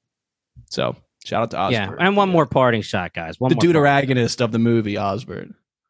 so shout out to Osbert. Yeah, and one more parting shot, guys. One the more deuteragonist of the movie, Osbert.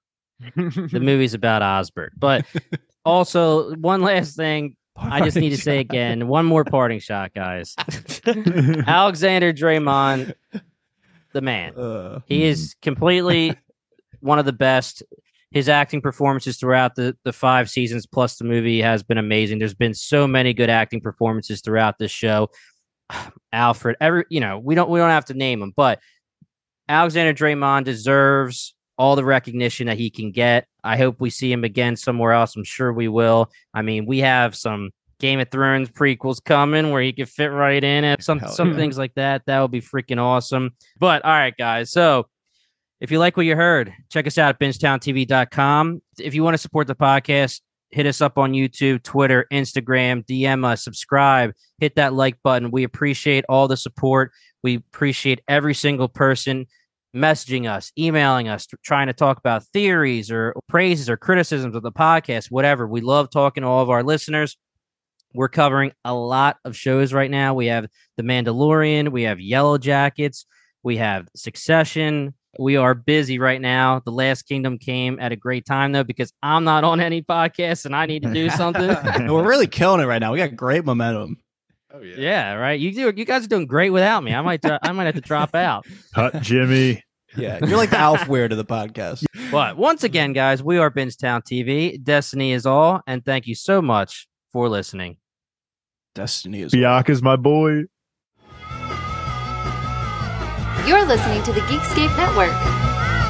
The movie's about Osbert, but also one last thing. I just need to say again, one more parting shot, guys. Alexander Draymond, the man. Uh, he is completely one of the best. His acting performances throughout the, the five seasons plus the movie has been amazing. There's been so many good acting performances throughout this show. Alfred, every you know, we don't we don't have to name him, but Alexander Draymond deserves all the recognition that he can get. I hope we see him again somewhere else. I'm sure we will. I mean, we have some Game of Thrones prequels coming where he could fit right in it. Some, some yeah. things like that. That would be freaking awesome. But all right, guys. So if you like what you heard, check us out at binge town t v dot com. If you want to support the podcast, hit us up on YouTube, Twitter, Instagram, D M us, subscribe, hit that like button. We appreciate all the support. We appreciate every single person messaging us, emailing us, trying to talk about theories or praises or criticisms of the podcast, whatever. We love talking to all of our listeners. We're covering a lot of shows right now. We have The Mandalorian. We have Yellow Jackets. We have Succession. We are busy right now. The Last Kingdom came at a great time, though, because I'm not on any podcasts and I need to do something. We're really killing it right now. We got great momentum. Oh yeah, yeah, right. You do. You guys are doing great without me. I might. I might have to drop out. Cut, Jimmy. Yeah, you're like the Alf Weird of the podcast. But once again, guys, we are Bingetown T V. Destiny is all, and thank you so much for listening. Destiny is. Biaka's my boy. You're listening to the Geekscape Network.